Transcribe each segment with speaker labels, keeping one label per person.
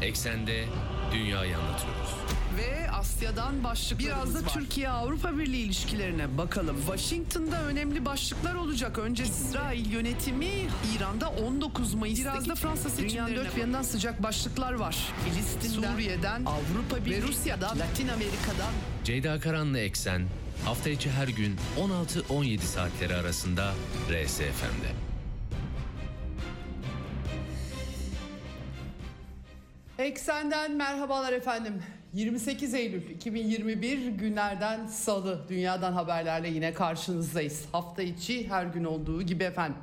Speaker 1: Eksende dünyayı anlatıyoruz.
Speaker 2: Ve Asya'dan başlıklarımız
Speaker 3: Biraz da
Speaker 2: var.
Speaker 3: Türkiye-Avrupa Birliği ilişkilerine bakalım. Washington'da önemli başlıklar olacak. Önce İsrail yönetimi, İran'da 19 Mayıs'taki
Speaker 2: Biraz da Fransa seçimlerine
Speaker 3: dünyanın dört bir yanından sıcak başlıklar var.
Speaker 2: Filistin'den,
Speaker 3: Suriye'den, Avrupa Birliği
Speaker 2: ve Rusya'dan,
Speaker 3: Latin Amerika'dan.
Speaker 1: Ceyda Karan'la Eksen hafta içi her gün 16-17 saatleri arasında RSFM'de.
Speaker 2: Eksenden merhabalar efendim. 28 Eylül 2021 günlerden Salı, dünyadan haberlerle yine karşınızdayız. Hafta içi her gün olduğu gibi efendim.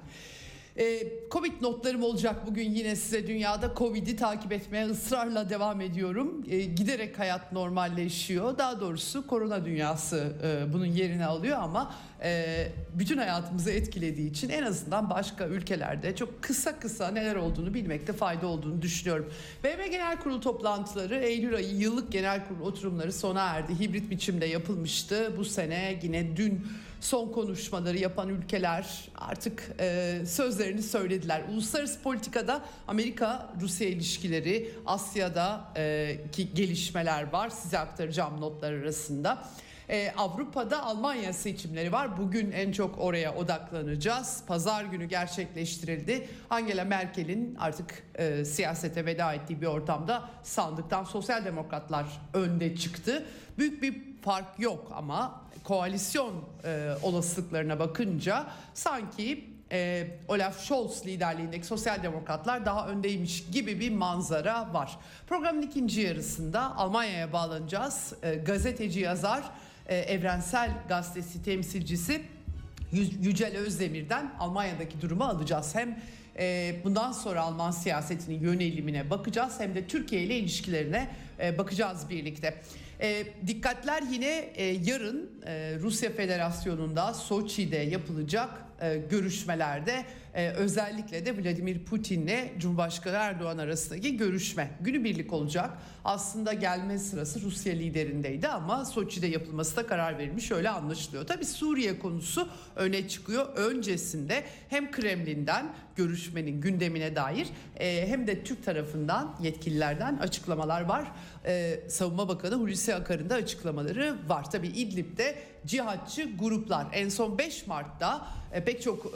Speaker 2: Covid notlarım olacak bugün yine size. Dünyada Covid'i takip etmeye ısrarla devam ediyorum. Giderek hayat normalleşiyor. Daha doğrusu korona dünyası bunun yerini alıyor ama bütün hayatımızı etkilediği için en azından başka ülkelerde çok kısa neler olduğunu bilmekte fayda olduğunu düşünüyorum. BM Genel Kurulu toplantıları, Eylül ayı yıllık genel kurulu oturumları sona erdi. Hibrit biçimde yapılmıştı. Bu sene yine dün son konuşmaları yapan ülkeler artık sözlerini söylediler. Uluslararası politikada Amerika-Rusya ilişkileri, Asya'da ki gelişmeler var. Size aktaracağım notlar arasında. Avrupa'da Almanya seçimleri var. Bugün en çok oraya odaklanacağız. Pazar günü gerçekleştirildi. Angela Merkel'in artık siyasete veda ettiği bir ortamda sandıktan sosyal demokratlar önde çıktı. Büyük bir fark yok ama koalisyon olasılıklarına bakınca sanki Olaf Scholz liderliğindeki sosyal demokratlar daha öndeymiş gibi bir manzara var. Programın ikinci yarısında Almanya'ya bağlanacağız. Gazeteci yazar, Evrensel Gazetesi temsilcisi Yücel Özdemir'den Almanya'daki durumu alacağız. Hem bundan sonra Alman siyasetinin yönelimine bakacağız hem de Türkiye ile ilişkilerine bakacağız birlikte. Dikkatler yine yarın Rusya Federasyonu'nda Soçi'de yapılacak görüşmelerde, özellikle de Vladimir Putin'le Cumhurbaşkanı Erdoğan arasındaki görüşme günübirlik olacak. Aslında gelme sırası Rusya liderindeydi ama Soçi'de yapılması da karar verilmiş, öyle anlaşılıyor. Tabii Suriye konusu öne çıkıyor. Öncesinde hem Kremlin'den görüşmenin gündemine dair hem de Türk tarafından yetkililerden açıklamalar var. Savunma Bakanı Hulusi Akar'ın da açıklamaları var. Tabii İdlib'de cihatçı gruplar en son 5 Mart'ta pek çok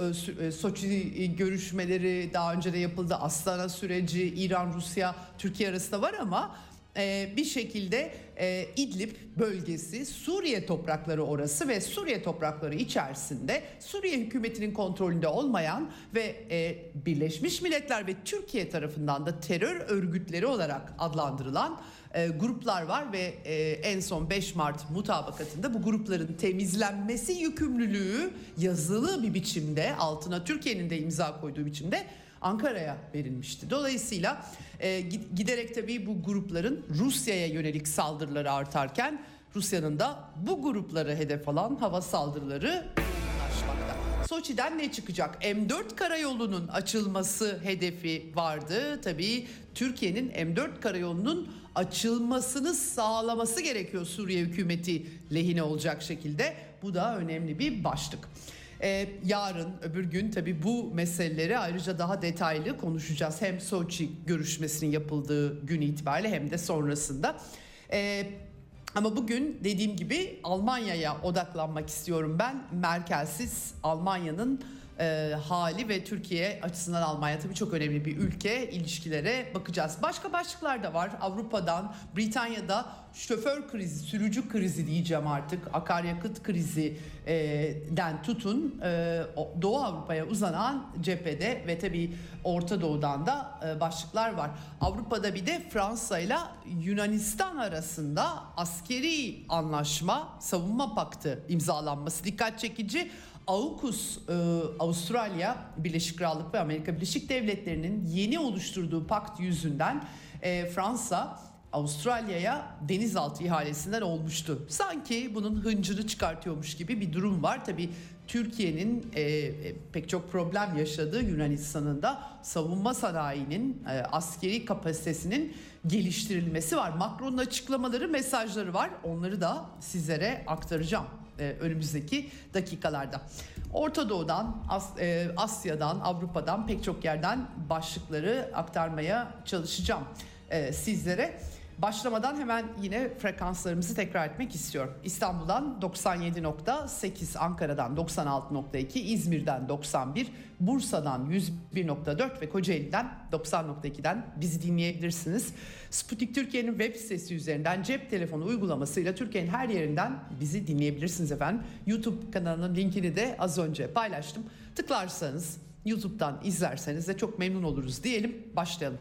Speaker 2: Soçi görüşmeleri daha önce de yapıldı. Astana süreci, İran, Rusya, Türkiye arasında var ama bir şekilde İdlib bölgesi Suriye toprakları orası ve Suriye toprakları içerisinde Suriye hükümetinin kontrolünde olmayan ve Birleşmiş Milletler ve Türkiye tarafından da terör örgütleri olarak adlandırılan gruplar var ve en son 5 Mart mutabakatında bu grupların temizlenmesi yükümlülüğü yazılı bir biçimde, altına Türkiye'nin de imza koyduğu biçimde Ankara'ya verilmişti. Dolayısıyla giderek tabii bu grupların Rusya'ya yönelik saldırıları artarken Rusya'nın da bu grupları hedef alan hava saldırıları yoğunlaşmakta. Soçi'den ne çıkacak? M4 karayolunun açılması hedefi vardı. Tabii Türkiye'nin M4 karayolunun açılmasını sağlaması gerekiyor Suriye hükümeti lehine olacak şekilde. Bu da önemli bir başlık. Yarın öbür gün tabii bu meseleleri ayrıca daha detaylı konuşacağız. Hem Soçi görüşmesinin yapıldığı gün itibariyle hem de sonrasında. Ama bugün dediğim gibi Almanya'ya odaklanmak istiyorum ben. Merkelsiz Almanya'nın hali ve Türkiye açısından Almanya tabii çok önemli bir ülke. İlişkilere bakacağız. Başka başlıklar da var. Avrupa'dan, Britanya'da şoför krizi, sürücü krizi diyeceğim artık. Akaryakıt krizinden tutun Doğu Avrupa'ya uzanan cephede ve tabii Orta Doğu'dan da başlıklar var. Avrupa'da bir de Fransa ile Yunanistan arasında askeri anlaşma, savunma paktı imzalanması dikkat çekici. AUKUS, Avustralya, Birleşik Krallık ve Amerika Birleşik Devletleri'nin yeni oluşturduğu pakt yüzünden Fransa Avustralya'ya denizaltı ihalesinden olmuştu. Sanki bunun hıncını çıkartıyormuş gibi bir durum var. Tabii Türkiye'nin pek çok problem yaşadığı Yunanistan'ın da savunma sanayinin, askeri kapasitesinin geliştirilmesi var. Macron'un açıklamaları, mesajları var. Onları da sizlere aktaracağım önümüzdeki dakikalarda. Orta Doğu'dan, Asya'dan, Avrupa'dan pek çok yerden başlıkları aktarmaya çalışacağım. sizlere. Başlamadan hemen yine frekanslarımızı tekrar etmek istiyorum. İstanbul'dan 97.8, Ankara'dan 96.2, İzmir'den 91, Bursa'dan 101.4 ve Kocaeli'den 90.2'den bizi dinleyebilirsiniz. Sputnik Türkiye'nin web sitesi üzerinden cep telefonu uygulamasıyla Türkiye'nin her yerinden bizi dinleyebilirsiniz efendim. YouTube kanalının linkini de az önce paylaştım. Tıklarsanız, YouTube'dan izlerseniz de çok memnun oluruz diyelim. Başlayalım.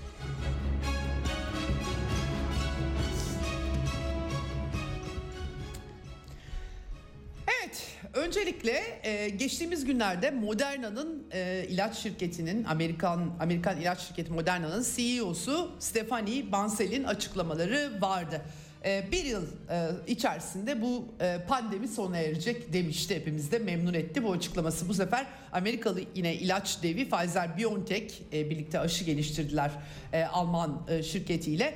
Speaker 2: Öncelikle geçtiğimiz günlerde Moderna'nın ilaç şirketinin Amerikan ilaç şirketi Moderna'nın CEO'su Stephanie Bansel'in açıklamaları vardı. Bir yıl içerisinde bu pandemi sona erecek demişti, hepimiz de memnun etti bu açıklaması. Bu sefer Amerikalı yine ilaç devi Pfizer-BioNTech birlikte aşı geliştirdiler Alman şirketiyle.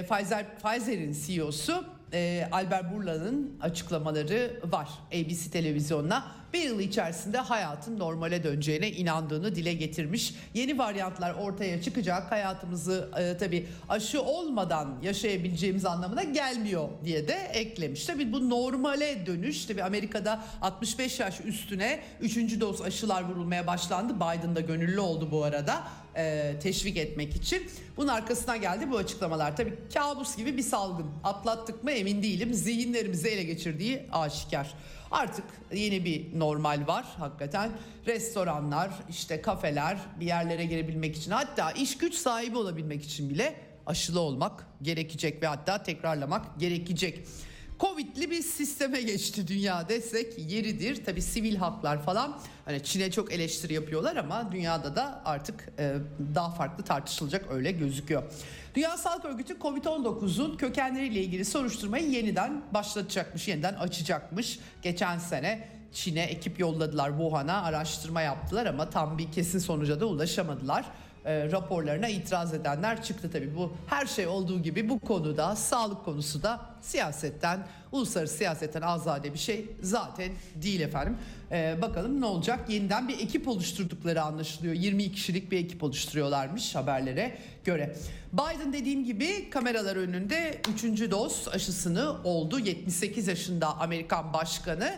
Speaker 2: Pfizer'in CEO'su Albert Bourla'nın açıklamaları var ABC televizyonuna. Bir yıl içerisinde hayatın normale döneceğine inandığını dile getirmiş. Yeni varyantlar ortaya çıkacak, hayatımızı tabii aşı olmadan yaşayabileceğimiz anlamına gelmiyor diye de eklemiş. Tabii bu normale dönüş, tabii Amerika'da 65 yaş üstüne 3. doz aşılar vurulmaya başlandı. Biden da gönüllü oldu bu arada teşvik etmek için. Bunun arkasına geldi bu açıklamalar. Tabii kabus gibi bir salgın. Atlattık mı emin değilim. Zihinlerimizi ele geçirdiği aşikar. Artık yeni bir normal var hakikaten. Restoranlar, işte kafeler, bir yerlere girebilmek için, hatta iş güç sahibi olabilmek için bile aşılı olmak gerekecek ve hatta tekrarlamak gerekecek. Covid'li bir sisteme geçti dünya desek yeridir. Tabii sivil haklar falan, hani Çin'e çok eleştiri yapıyorlar ama dünyada da artık daha farklı tartışılacak, öyle gözüküyor. Dünya Sağlık Örgütü Covid-19'un kökenleriyle ilgili soruşturmayı yeniden başlatacakmış, yeniden açacakmış. Geçen sene Çin'e ekip yolladılar, Wuhan'a araştırma yaptılar ama tam bir kesin sonuca da ulaşamadılar. Raporlarına itiraz edenler çıktı tabii. Bu her şey olduğu gibi bu konuda, sağlık konusu da siyasetten, uluslararası siyasetten azade bir şey zaten değil efendim. Bakalım ne olacak? Yeniden bir ekip oluşturdukları anlaşılıyor. 22 kişilik bir ekip oluşturuyorlarmış haberlere göre. Biden dediğim gibi kameralar önünde 3. doz aşısını oldu. 78 yaşında Amerikan başkanı.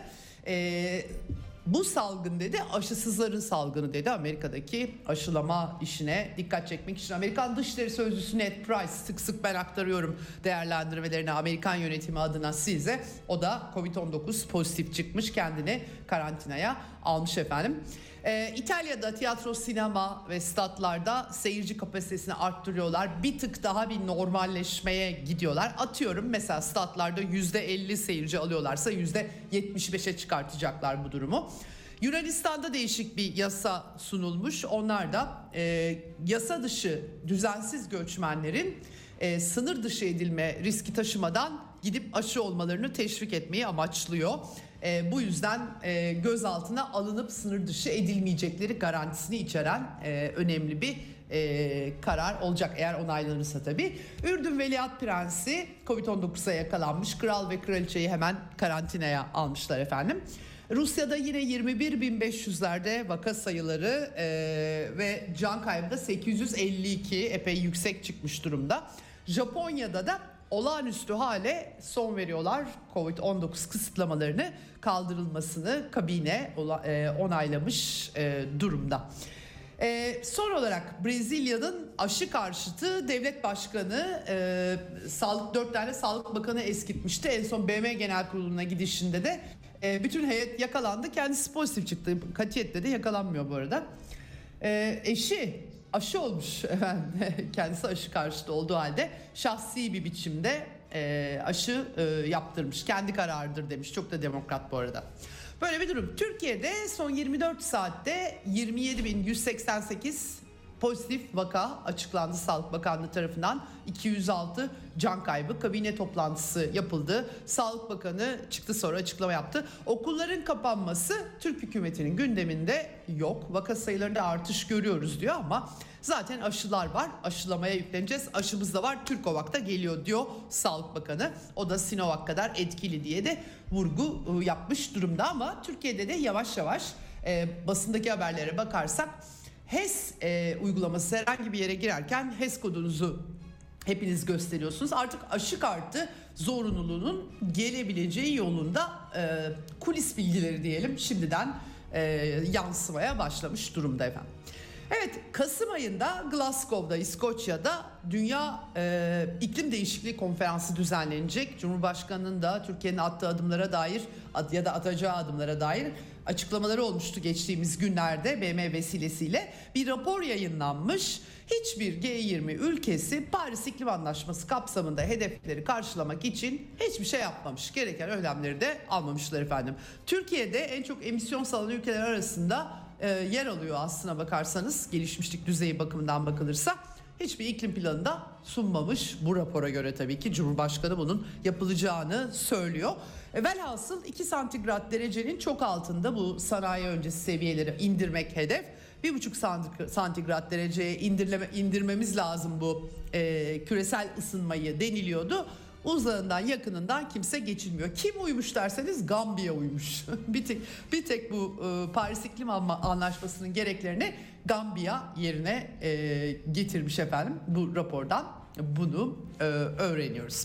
Speaker 2: Bu salgın dedi, aşısızların salgını dedi. Amerika'daki aşılama işine dikkat çekmek için Amerikan Dışişleri Sözcüsü Ned Price, sık sık ben aktarıyorum değerlendirmelerini Amerikan yönetimi adına size. O da Covid-19 pozitif çıkmış, kendini karantinaya almış efendim. İtalya'da tiyatro, sinema ve statlarda seyirci kapasitesini arttırıyorlar. Bir tık daha bir normalleşmeye gidiyorlar. Atıyorum mesela statlarda %50 seyirci alıyorlarsa %75'e çıkartacaklar bu durumu. Yunanistan'da değişik bir yasa sunulmuş. Onlar da yasa dışı düzensiz göçmenlerin sınır dışı edilme riski taşımadan gidip aşı olmalarını teşvik etmeyi amaçlıyor. Bu yüzden gözaltına alınıp sınır dışı edilmeyecekleri garantisini içeren önemli bir karar olacak eğer onaylanırsa tabii. Ürdün Veliaht Prensi Covid-19'a yakalanmış. Kral ve kraliçeyi hemen karantinaya almışlar efendim. Rusya'da yine 21.500'lerde vaka sayıları ve can kaybı da 852, epey yüksek çıkmış durumda. Japonya'da da olağanüstü hale son veriyorlar. Covid-19 kısıtlamalarını kaldırılmasını kabine onaylamış durumda. Son olarak Brezilya'nın aşı karşıtı devlet başkanı 4 tane sağlık bakanı eskitmişti. En son BM Genel Kurulu'na gidişinde de bütün heyet yakalandı. Kendisi pozitif çıktı. Katiyetle de yakalanmıyor bu arada. Eşi aşı olmuş efendim. Kendisi aşı karşıtı olduğu halde şahsi bir biçimde aşı yaptırmış. Kendi kararıdır demiş. Çok da demokrat bu arada. Böyle bir durum. Türkiye'de son 24 saatte 27.188 pozitif vaka açıklandı Sağlık Bakanlığı tarafından. 206 can kaybı, kabine toplantısı yapıldı. Sağlık Bakanı çıktı, sonra açıklama yaptı. Okulların kapanması Türk hükümetinin gündeminde yok. Vaka sayılarında artış görüyoruz diyor ama zaten aşılar var. Aşılamaya yükleneceğiz. Aşımız da var. Türkovak da geliyor diyor Sağlık Bakanı. O da Sinovac kadar etkili diye de vurgu yapmış durumda ama Türkiye'de de yavaş yavaş basındaki haberlere bakarsak HES uygulaması, herhangi bir yere girerken HES kodunuzu hepiniz gösteriyorsunuz. Artık aşı kartı zorunluluğunun gelebileceği yolunda kulis bilgileri diyelim şimdiden yansımaya başlamış durumda efendim. Evet, Kasım ayında Glasgow'da, İskoçya'da Dünya İklim Değişikliği Konferansı düzenlenecek. Cumhurbaşkanının da Türkiye'nin attığı adımlara dair ya da atacağı adımlara dair açıklamaları olmuştu geçtiğimiz günlerde BM vesilesiyle. Bir rapor yayınlanmış. Hiçbir G20 ülkesi Paris İklim Anlaşması kapsamında hedefleri karşılamak için hiçbir şey yapmamış. Gereken önlemleri de almamışlar efendim. Türkiye'de en çok emisyon salan ülkeler arasında yer alıyor aslına bakarsanız, gelişmişlik düzeyi bakımından bakılırsa. Hiçbir iklim planı da sunmamış bu rapora göre tabii ki. Cumhurbaşkanı bunun yapılacağını söylüyor. Velhasıl 2 santigrat derecenin çok altında bu sanayi öncesi seviyeleri indirmek hedef. 1,5 santigrat dereceye indirmemiz lazım bu küresel ısınmayı deniliyordu. Uzağından yakınından kimse geçilmiyor. Kim uymuş derseniz Gambiya uymuş. bir tek bu Paris İklim Anlaşması'nın gereklerini Gambiya yerine getirmiş efendim. Bu rapordan bunu öğreniyoruz.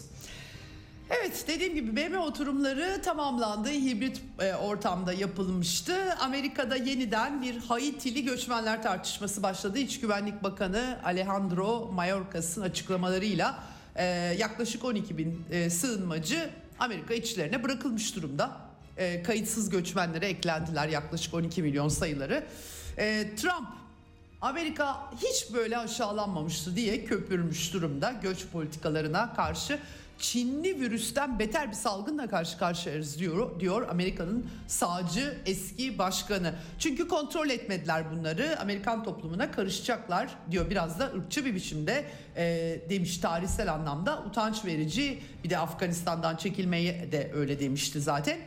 Speaker 2: Evet, dediğim gibi BM oturumları tamamlandı. Hibrit ortamda yapılmıştı. Amerika'da yeniden bir Haitili göçmenler tartışması başladı. İç Güvenlik Bakanı Alejandro Mayorkas'ın açıklamalarıyla yaklaşık 12 bin sığınmacı Amerika içlerine bırakılmış durumda. Kayıtsız göçmenlere eklendiler yaklaşık 12 milyon sayıları. Trump, Amerika hiç böyle aşağılanmamıştı diye köpürmüş durumda göç politikalarına karşı. Çinli virüsten beter bir salgınla karşı karşıyayız diyor Amerika'nın sağcı eski başkanı. Çünkü kontrol etmediler bunları, Amerikan toplumuna karışacaklar diyor, biraz da ırkçı bir biçimde demiş, tarihsel anlamda utanç verici. Bir de Afganistan'dan çekilmeye de öyle demişti zaten.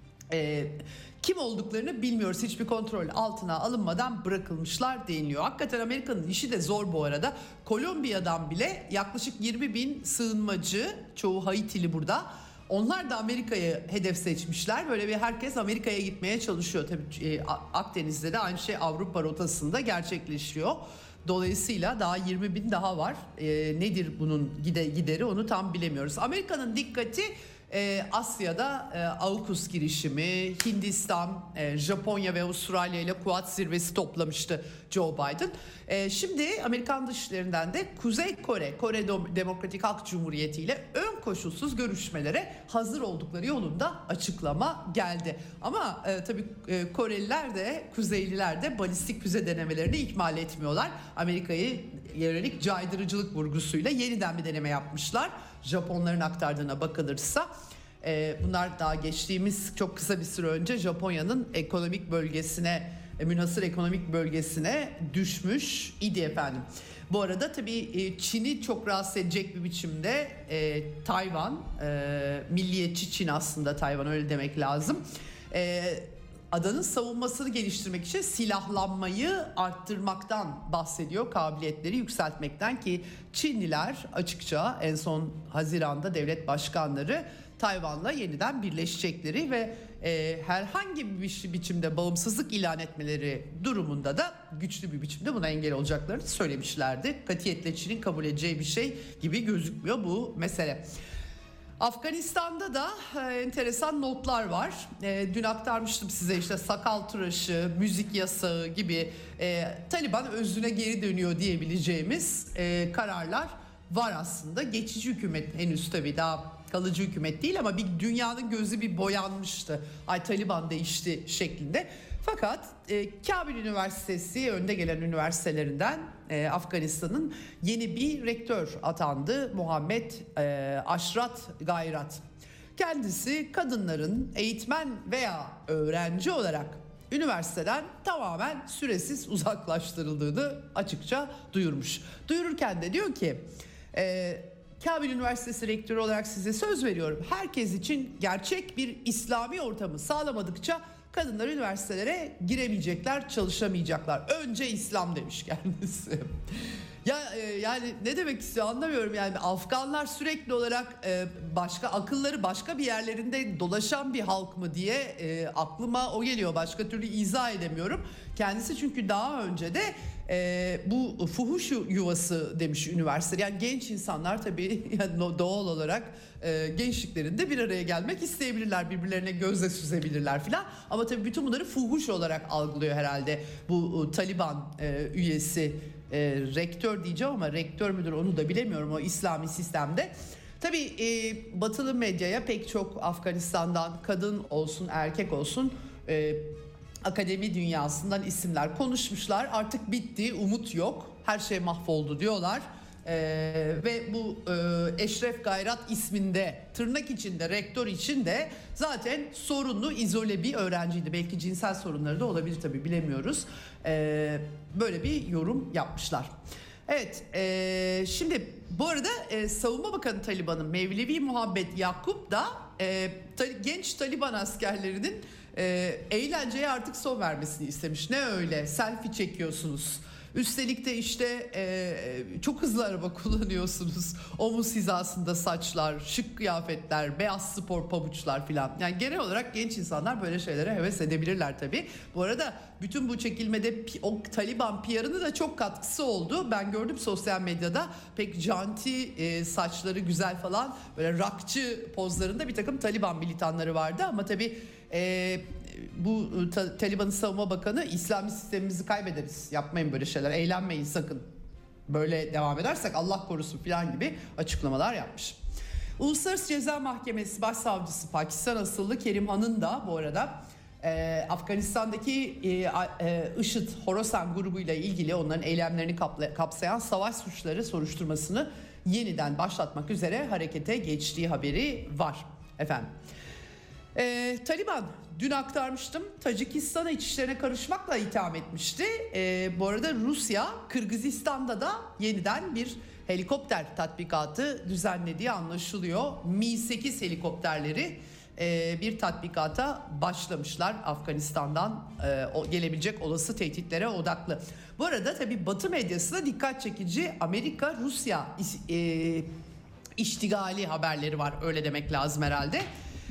Speaker 2: Kim olduklarını bilmiyoruz, hiçbir kontrol altına alınmadan bırakılmışlar deniliyor. Hakikaten Amerika'nın işi de zor bu arada. Kolombiya'dan bile yaklaşık 20 bin sığınmacı, çoğu Haitili burada. Onlar da Amerika'yı hedef seçmişler. Böyle bir herkes Amerika'ya gitmeye çalışıyor. Tabii Akdeniz'de de aynı şey Avrupa rotasında gerçekleşiyor. Dolayısıyla daha 20 bin daha var. Nedir bunun gideri onu tam bilemiyoruz. Amerika'nın dikkati Asya'da AUKUS girişimi, Hindistan, Japonya ve Avustralya ile Quad zirvesi toplamıştı Joe Biden. Şimdi Amerikan dışişlerinden de Kuzey Kore Demokratik Halk Cumhuriyeti ile ön koşulsuz görüşmelere hazır oldukları yolunda açıklama geldi. Ama tabii Koreliler de Kuzeyliler de balistik füze denemelerini ihmal etmiyorlar. Amerika'yı yönelik caydırıcılık vurgusuyla yeniden bir deneme yapmışlar. Japonların aktardığına bakılırsa bunlar daha geçtiğimiz çok kısa bir süre önce Japonya'nın ekonomik bölgesine, münhasır ekonomik bölgesine düşmüş idi efendim. Bu arada tabii Çin'i çok rahatsız edecek bir biçimde Tayvan, milliyetçi Çin aslında, Tayvan öyle demek lazım. Adanın savunmasını geliştirmek için silahlanmayı arttırmaktan bahsediyor, kabiliyetleri yükseltmekten, ki Çinliler açıkça en son Haziran'da devlet başkanları Tayvan'la yeniden birleşecekleri ve herhangi bir biçimde bağımsızlık ilan etmeleri durumunda da güçlü bir biçimde buna engel olacaklarını söylemişlerdi. Katiyetle Çin'in kabul edeceği bir şey gibi gözükmüyor bu mesele. Afganistan'da da enteresan notlar var. Dün aktarmıştım size, işte sakal tıraşı, müzik yasağı gibi Taliban özüne geri dönüyor diyebileceğimiz kararlar var aslında. Geçici hükümet henüz tabii daha kalıcı hükümet değil ama bir dünyanın gözü bir boyanmıştı. Ay Taliban değişti şeklinde. Fakat Kabil Üniversitesi önde gelen üniversitelerinden Afganistan'ın yeni bir rektör atandı, Muhammed Aşrat Gayrat. Kendisi kadınların eğitmen veya öğrenci olarak üniversiteden tamamen süresiz uzaklaştırıldığını açıkça duyurmuş. Duyururken de diyor ki Kabil Üniversitesi rektörü olarak size söz veriyorum. Herkes için gerçek bir İslami ortamı sağlamadıkça kadınlar üniversitelere giremeyecekler, çalışamayacaklar. Önce İslam demiş kendisi. Yani ne demek istiyor anlamıyorum. Yani Afganlar sürekli olarak başka akılları başka bir yerlerinde dolaşan bir halk mı diye aklıma o geliyor. Başka türlü izah edemiyorum. Kendisi çünkü daha önce de bu fuhuş yuvası demiş üniversite. Yani genç insanlar tabii yani doğal olarak gençliklerinde bir araya gelmek isteyebilirler. Birbirlerine gözle süzebilirler filan. Ama tabii bütün bunları fuhuş olarak algılıyor herhalde bu Taliban üyesi. Rektör diyeceğim ama rektör müdür onu da bilemiyorum o İslami sistemde. Tabii batılı medyaya pek çok Afganistan'dan kadın olsun erkek olsun akademi dünyasından isimler konuşmuşlar. Artık bitti, umut yok, her şey mahvoldu diyorlar. Ve bu Eşref Gayrat isminde tırnak içinde rektör için de zaten sorunlu izole bir öğrenciydi. Belki cinsel sorunları da olabilir tabii bilemiyoruz. Böyle bir yorum yapmışlar. Evet şimdi bu arada Savunma Bakanı Taliban'ın Mevlevi Muhabbet Yakup da genç Taliban askerlerinin eğlenceye artık son vermesini istemiş. Ne öyle selfie çekiyorsunuz. Üstelik de işte çok hızlı araba kullanıyorsunuz. Omuz hizasında saçlar, şık kıyafetler, beyaz spor pabuçlar filan. Yani genel olarak genç insanlar böyle şeylere heves edebilirler tabii. Bu arada bütün bu çekilmede o Taliban PR'ını da çok katkısı oldu. Ben gördüm sosyal medyada pek janti saçları güzel falan böyle rockçı pozlarında bir takım Taliban militanları vardı. Ama tabii bu Taliban'ın savunma bakanı İslami sistemimizi kaybederiz. Yapmayın böyle şeyler, eğlenmeyin sakın. Böyle devam edersek Allah korusun falan gibi açıklamalar yapmış. Uluslararası Ceza Mahkemesi Başsavcısı Pakistan asıllı Kerim Han'ın da bu arada Afganistan'daki IŞİD Horasan grubuyla ilgili onların eylemlerini kapsayan savaş suçları soruşturmasını yeniden başlatmak üzere harekete geçtiği haberi var efendim. Taliban dün aktarmıştım Tacikistan'a iç işlerine karışmakla itham etmişti. Bu arada Rusya Kırgızistan'da da yeniden bir helikopter tatbikatı düzenlediği anlaşılıyor. Mi-8 helikopterleri bir tatbikata başlamışlar Afganistan'dan gelebilecek olası tehditlere odaklı. Bu arada tabii Batı medyasında dikkat çekici Amerika-Rusya iştigali haberleri var, öyle demek lazım herhalde.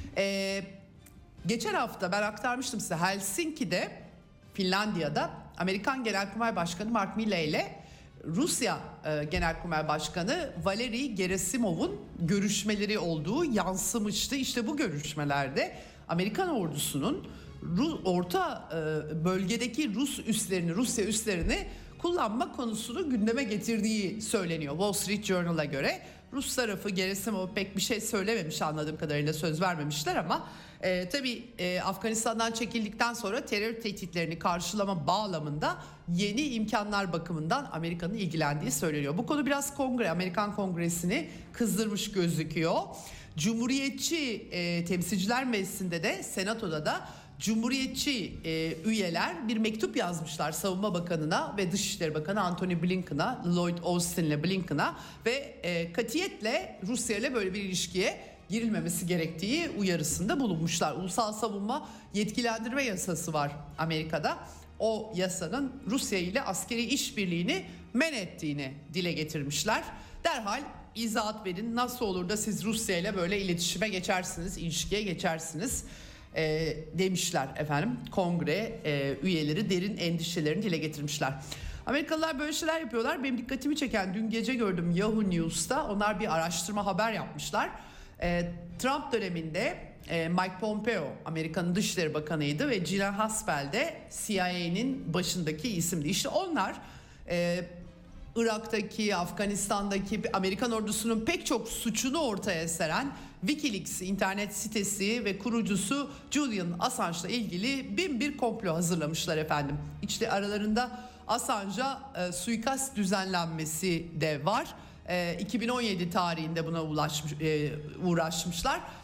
Speaker 2: Geçen hafta ben aktarmıştım size Helsinki'de Finlandiya'da Amerikan Genelkurmay Başkanı Mark Milley ile Rusya Genelkurmay Başkanı Valeri Gerasimov'un görüşmeleri olduğu yansımıştı. İşte bu görüşmelerde Amerikan ordusunun orta bölgedeki Rusya üslerini kullanma konusunu gündeme getirdiği söyleniyor. Wall Street Journal'a göre Rus tarafı Gerasimov pek bir şey söylememiş, anladığım kadarıyla söz vermemişler ama tabii Afganistan'dan çekildikten sonra terör tehditlerini karşılama bağlamında yeni imkanlar bakımından Amerika'nın ilgilendiği söyleniyor. Bu konu biraz Amerikan Kongresi'ni kızdırmış gözüküyor. Cumhuriyetçi Temsilciler Meclisi'nde de Senato'da da Cumhuriyetçi üyeler bir mektup yazmışlar Savunma Bakanı'na ve Dışişleri Bakanı Antony Blinken'a, Lloyd Austin'le Blinken'a ve katiyetle Rusya ile böyle bir ilişkiye girilmemesi gerektiği uyarısında bulunmuşlar. Ulusal Savunma Yetkilendirme Yasası var Amerika'da. O yasanın Rusya ile askeri işbirliğini men ettiğini dile getirmişler. Derhal izahat verin, nasıl olur da siz Rusya ile böyle iletişime geçersiniz, ilişkiye geçersiniz demişler efendim. Kongre üyeleri derin endişelerini dile getirmişler. Amerikalılar böyle şeyler yapıyorlar. Benim dikkatimi çeken, dün gece gördüm Yahoo News'ta, onlar bir araştırma haber yapmışlar. Trump döneminde Mike Pompeo Amerika'nın Dışişleri Bakanı'ydı ve Gina Haspel de CIA'nin başındaki isimdi. İşte onlar Irak'taki, Afganistan'daki Amerikan ordusunun pek çok suçunu ortaya seren WikiLeaks internet sitesi ve kurucusu Julian Assange'la ilgili bin bir komplo hazırlamışlar efendim. İşte aralarında Assange'a suikast düzenlenmesi de var. 2017 tarihinde buna uğraşmışlar.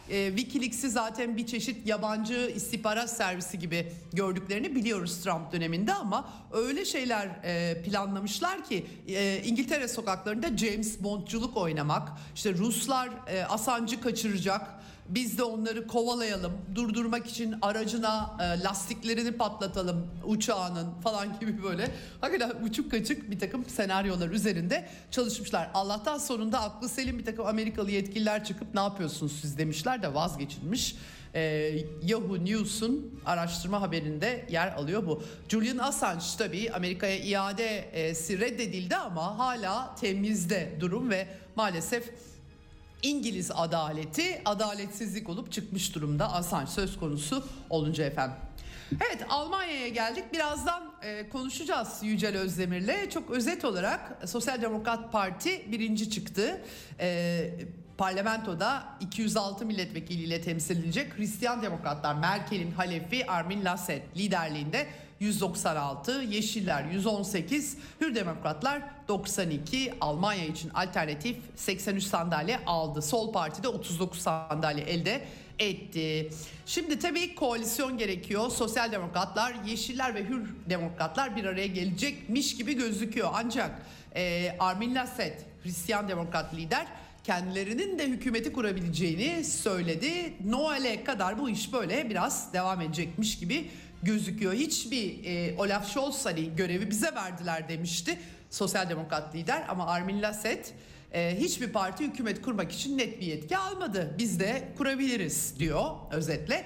Speaker 2: Wikileaks'i zaten bir çeşit yabancı istihbarat servisi gibi gördüklerini biliyoruz Trump döneminde, ama öyle şeyler planlamışlar ki İngiltere sokaklarında James Bond'culuk oynamak, işte Ruslar Assange'ı kaçıracak, biz de onları kovalayalım, durdurmak için aracına lastiklerini patlatalım uçağının falan gibi, böyle hakikaten uçuk kaçık bir takım senaryolar üzerinde çalışmışlar. Allah'tan sonunda aklı selim bir takım Amerikalı yetkililer çıkıp ne yapıyorsunuz siz demişler de vazgeçilmiş. Yahoo News'un araştırma haberinde yer alıyor bu. Julian Assange tabii Amerika'ya iadesi reddedildi ama hala temizde durum ve maalesef İngiliz adaleti adaletsizlik olup çıkmış durumda Assange söz konusu olunca efendim. Evet, Almanya'ya geldik. Birazdan konuşacağız Yücel Özdemir'le. Çok özet olarak Sosyal Demokrat Parti birinci çıktı. Parlamentoda 206 milletvekiliyle temsil edilecek Hristiyan Demokratlar Merkel'in halefi Armin Laschet liderliğinde 196, Yeşiller 118, Hür Demokratlar 92, Almanya için alternatif 83 sandalye aldı. Sol Parti de 39 sandalye elde etti. Şimdi tabii koalisyon gerekiyor. Sosyal Demokratlar, Yeşiller ve Hür Demokratlar bir araya gelecekmiş gibi gözüküyor. Ancak Armin Laschet, Hristiyan Demokrat lider, kendilerinin de hükümeti kurabileceğini söyledi. Noel'e kadar bu iş böyle biraz devam edecekmiş gibi gözüküyor. Hiçbir Olaf Scholz hani görevi bize verdiler demişti Sosyal Demokrat lider, ama Armin Laschet hiçbir parti hükümet kurmak için net bir yetki almadı. Biz de kurabiliriz diyor özetle.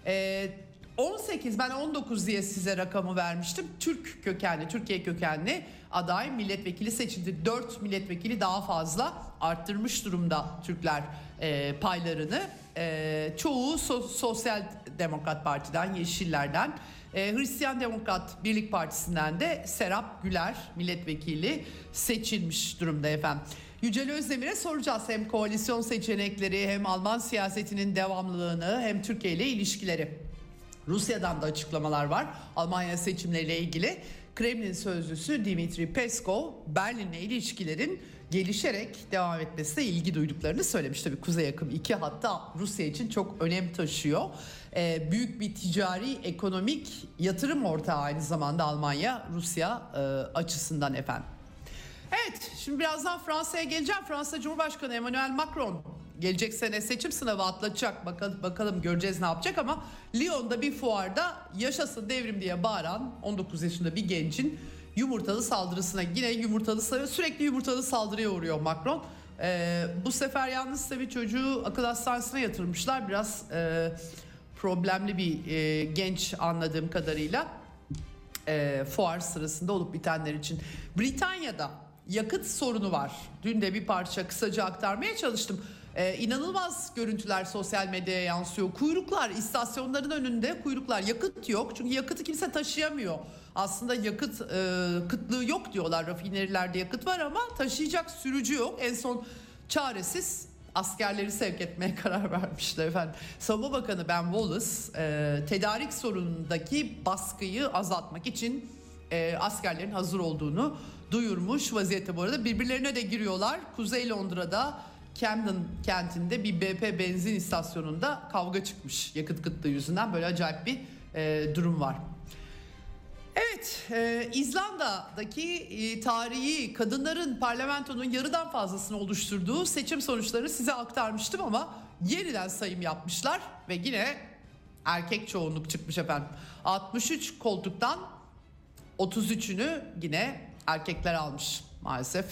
Speaker 2: 18, ben 19 diye size rakamı vermiştim. Türk kökenli, Türkiye kökenli aday milletvekili seçildi. 4 milletvekili daha fazla arttırmış durumda Türkler paylarını. Çoğu Sosyal Demokrat Parti'den, Yeşillerden, Hristiyan Demokrat Birlik Partisi'nden de Serap Güler milletvekili seçilmiş durumda efendim. Yücel Özdemir'e soracağız hem koalisyon seçenekleri, hem Alman siyasetinin devamlılığını, hem Türkiye ile ilişkileri. Rusya'dan da açıklamalar var Almanya seçimleriyle ilgili. Kremlin sözcüsü Dmitri Peskov, Berlin'le ilişkilerin gelişerek devam etmesine ilgi duyduklarını söylemiş. Tabii Kuzey Akım 2 hatta Rusya için çok önem taşıyor. Büyük bir ticari, ekonomik yatırım ortağı aynı zamanda Almanya, Rusya açısından efendim. Evet, şimdi birazdan Fransa'ya geleceğim. Fransa Cumhurbaşkanı Emmanuel Macron gelecek sene seçim sınavı atlatacak. Bakalım göreceğiz ne yapacak, ama Lyon'da bir fuarda yaşasın devrim diye bağıran 19 yaşında bir gencin yumurtalı saldırısına, yine sürekli yumurtalı saldırıya uğruyor Macron. Bu sefer yalnız tabii çocuğu akıl hastanesine yatırmışlar. Biraz problemli bir genç anladığım kadarıyla. Fuar sırasında olup bitenler için. Britanya'da yakıt sorunu var. Dün de bir parça kısaca aktarmaya çalıştım. İnanılmaz görüntüler sosyal medyaya yansıyor. Kuyruklar, istasyonların önünde kuyruklar. Yakıt yok çünkü yakıtı kimse taşıyamıyor. Aslında yakıt kıtlığı yok diyorlar. Rafinerilerde yakıt var ama taşıyacak sürücü yok. En son çaresiz askerleri sevk etmeye karar vermişler efendim. Savunma Bakanı Ben Wallace tedarik sorunundaki baskıyı azaltmak için askerlerin hazır olduğunu duyurmuş vaziyette bu arada. Birbirlerine de giriyorlar. Kuzey Londra'da Camden kentinde bir BP benzin istasyonunda kavga çıkmış yakıt kıtlığı yüzünden. Böyle acayip bir durum var. Evet, İzlanda'daki tarihi kadınların parlamentonun yarıdan fazlasını oluşturduğu seçim sonuçlarını size aktarmıştım, ama yeniden sayım yapmışlar ve yine erkek çoğunluk çıkmış efendim. 63 koltuktan 33'ünü yine erkekler almış maalesef.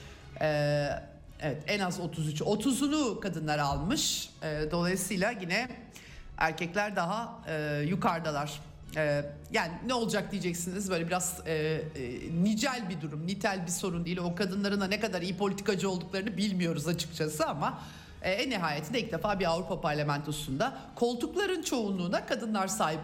Speaker 2: Evet, en az 30'unu kadınlar almış. Dolayısıyla yine erkekler daha yukarıdalar. Yani ne olacak diyeceksiniz, böyle biraz nicel bir durum, nitel bir sorun değil. O kadınların da ne kadar iyi politikacı olduklarını bilmiyoruz açıkçası, ama en nihayetinde ilk defa bir Avrupa Parlamentosu'nda koltukların çoğunluğuna kadınlar sahip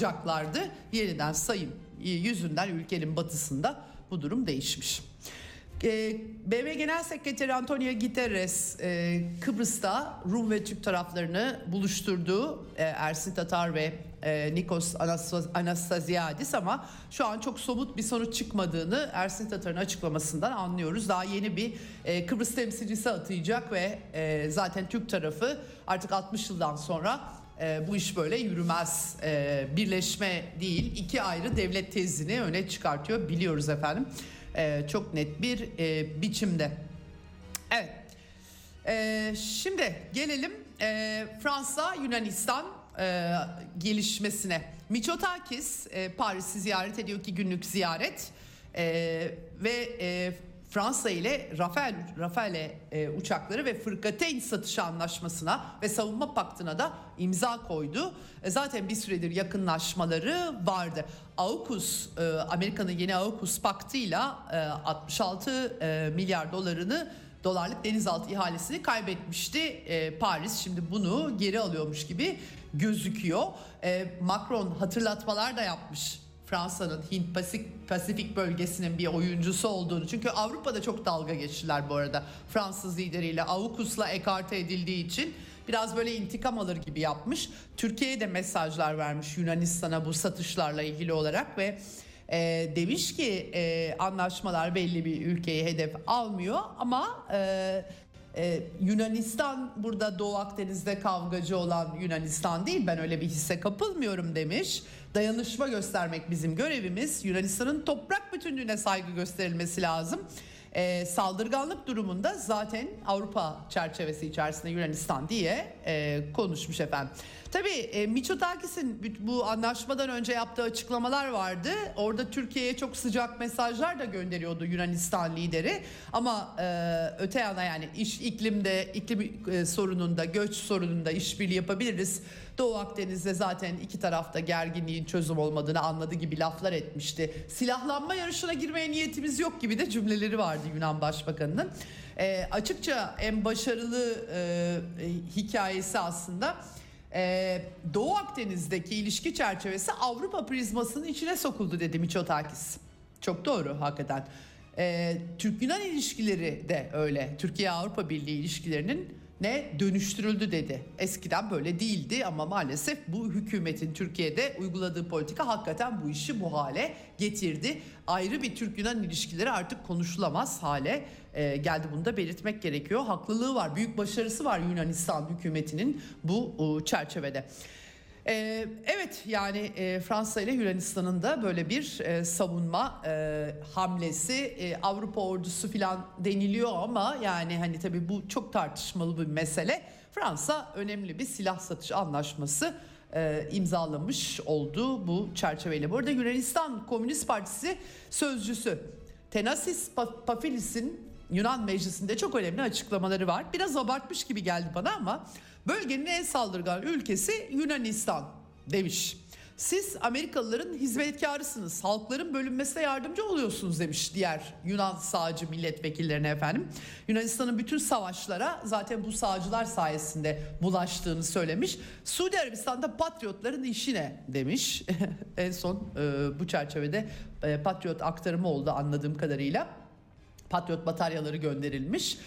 Speaker 2: olacaklardı. Yeniden sayım yüzünden ülkenin batısında bu durum değişmiş. BM Genel Sekreteri Antonio Guterres Kıbrıs'ta Rum ve Türk taraflarını buluşturdu. Ersin Tatar ve Nikos Anastasiadis, ama şu an çok somut bir sonuç çıkmadığını Ersin Tatar'ın açıklamasından anlıyoruz. Daha yeni bir Kıbrıs temsilcisi atayacak ve zaten Türk tarafı artık 60 yıldan sonra bu iş böyle yürümez. Birleşme değil, iki ayrı devlet tezini öne çıkartıyor, biliyoruz efendim. Çok net bir biçimde. Evet. Şimdi gelelim Fransa-Yunanistan gelişmesine. Mitsotakis Paris'i ziyaret ediyor, 2 günlük ziyaret ve Fransa ile Rafale uçakları ve fırkateyn satışı anlaşmasına ve savunma paktına da imza koydu. Zaten bir süredir yakınlaşmaları vardı. AUKUS, Amerika'nın yeni AUKUS paktıyla 66 milyar dolarlık denizaltı ihalesini kaybetmişti Paris. Şimdi bunu geri alıyormuş gibi gözüküyor. Macron hatırlatmalar da yapmış. Fransa'nın Hint-Pasifik bölgesinin bir oyuncusu olduğunu. Çünkü Avrupa'da çok dalga geçtiler bu arada. Fransız lideriyle AUKUS'la ekarte edildiği için biraz böyle intikam alır gibi yapmış. Türkiye'ye de mesajlar vermiş Yunanistan'a bu satışlarla ilgili olarak ve demiş ki anlaşmalar belli bir ülkeyi hedef almıyor ama Yunanistan burada Doğu Akdeniz'de kavgacı olan Yunanistan değil, ben öyle bir hisse kapılmıyorum demiş. Dayanışma göstermek bizim görevimiz. Yunanistan'ın toprak bütünlüğüne saygı gösterilmesi lazım. Saldırganlık durumunda zaten Avrupa çerçevesi içerisinde Yunanistan diye konuşmuş efendim. Tabii Mitsotakis'in bu anlaşmadan önce yaptığı açıklamalar vardı. Orada Türkiye'ye çok sıcak mesajlar da gönderiyordu Yunanistan lideri. Ama öte yana yani iklim sorununda, göç sorununda işbirliği yapabiliriz. Doğu Akdeniz'de zaten iki tarafta gerginliğin çözüm olmadığını anladı gibi laflar etmişti. Silahlanma yarışına girmeye niyetimiz yok gibi de cümleleri vardı Yunan Başbakanı'nın. Açıkça en başarılı hikayesi aslında Doğu Akdeniz'deki ilişki çerçevesi Avrupa prizmasının içine sokuldu dedi Mitsotakis. Çok doğru hakikaten. Türk-Yunan ilişkileri de öyle. Türkiye-Avrupa Birliği ilişkilerinin dönüştürüldü dedi. Eskiden böyle değildi ama maalesef bu hükümetin Türkiye'de uyguladığı politika hakikaten bu işi bu hale getirdi. Ayrı bir Türk-Yunan ilişkileri artık konuşulamaz hale geldi. Bunu da belirtmek gerekiyor. Haklılığı var, büyük başarısı var Yunanistan hükümetinin bu çerçevede. Evet yani Fransa ile Yunanistan'ın da böyle bir savunma hamlesi, Avrupa ordusu falan deniliyor ama yani hani tabii bu çok tartışmalı bir mesele. Fransa önemli bir silah satış anlaşması imzalamış oldu bu çerçeveyle. Bu arada Yunanistan Komünist Partisi sözcüsü Thanasis Pafilis'in Yunan Meclisi'nde çok önemli açıklamaları var. Biraz abartmış gibi geldi bana ama bölgenin en saldırgan ülkesi Yunanistan demiş. Siz Amerikalıların hizmetkarısınız, halkların bölünmesine yardımcı oluyorsunuz demiş diğer Yunan sağcı milletvekillerine efendim. Yunanistan'ın bütün savaşlara zaten bu sağcılar sayesinde bulaştığını söylemiş. Suudi Arabistan'da patriotların işine demiş. En son bu çerçevede patriot aktarımı oldu anladığım kadarıyla. Patriot bataryaları gönderilmiş.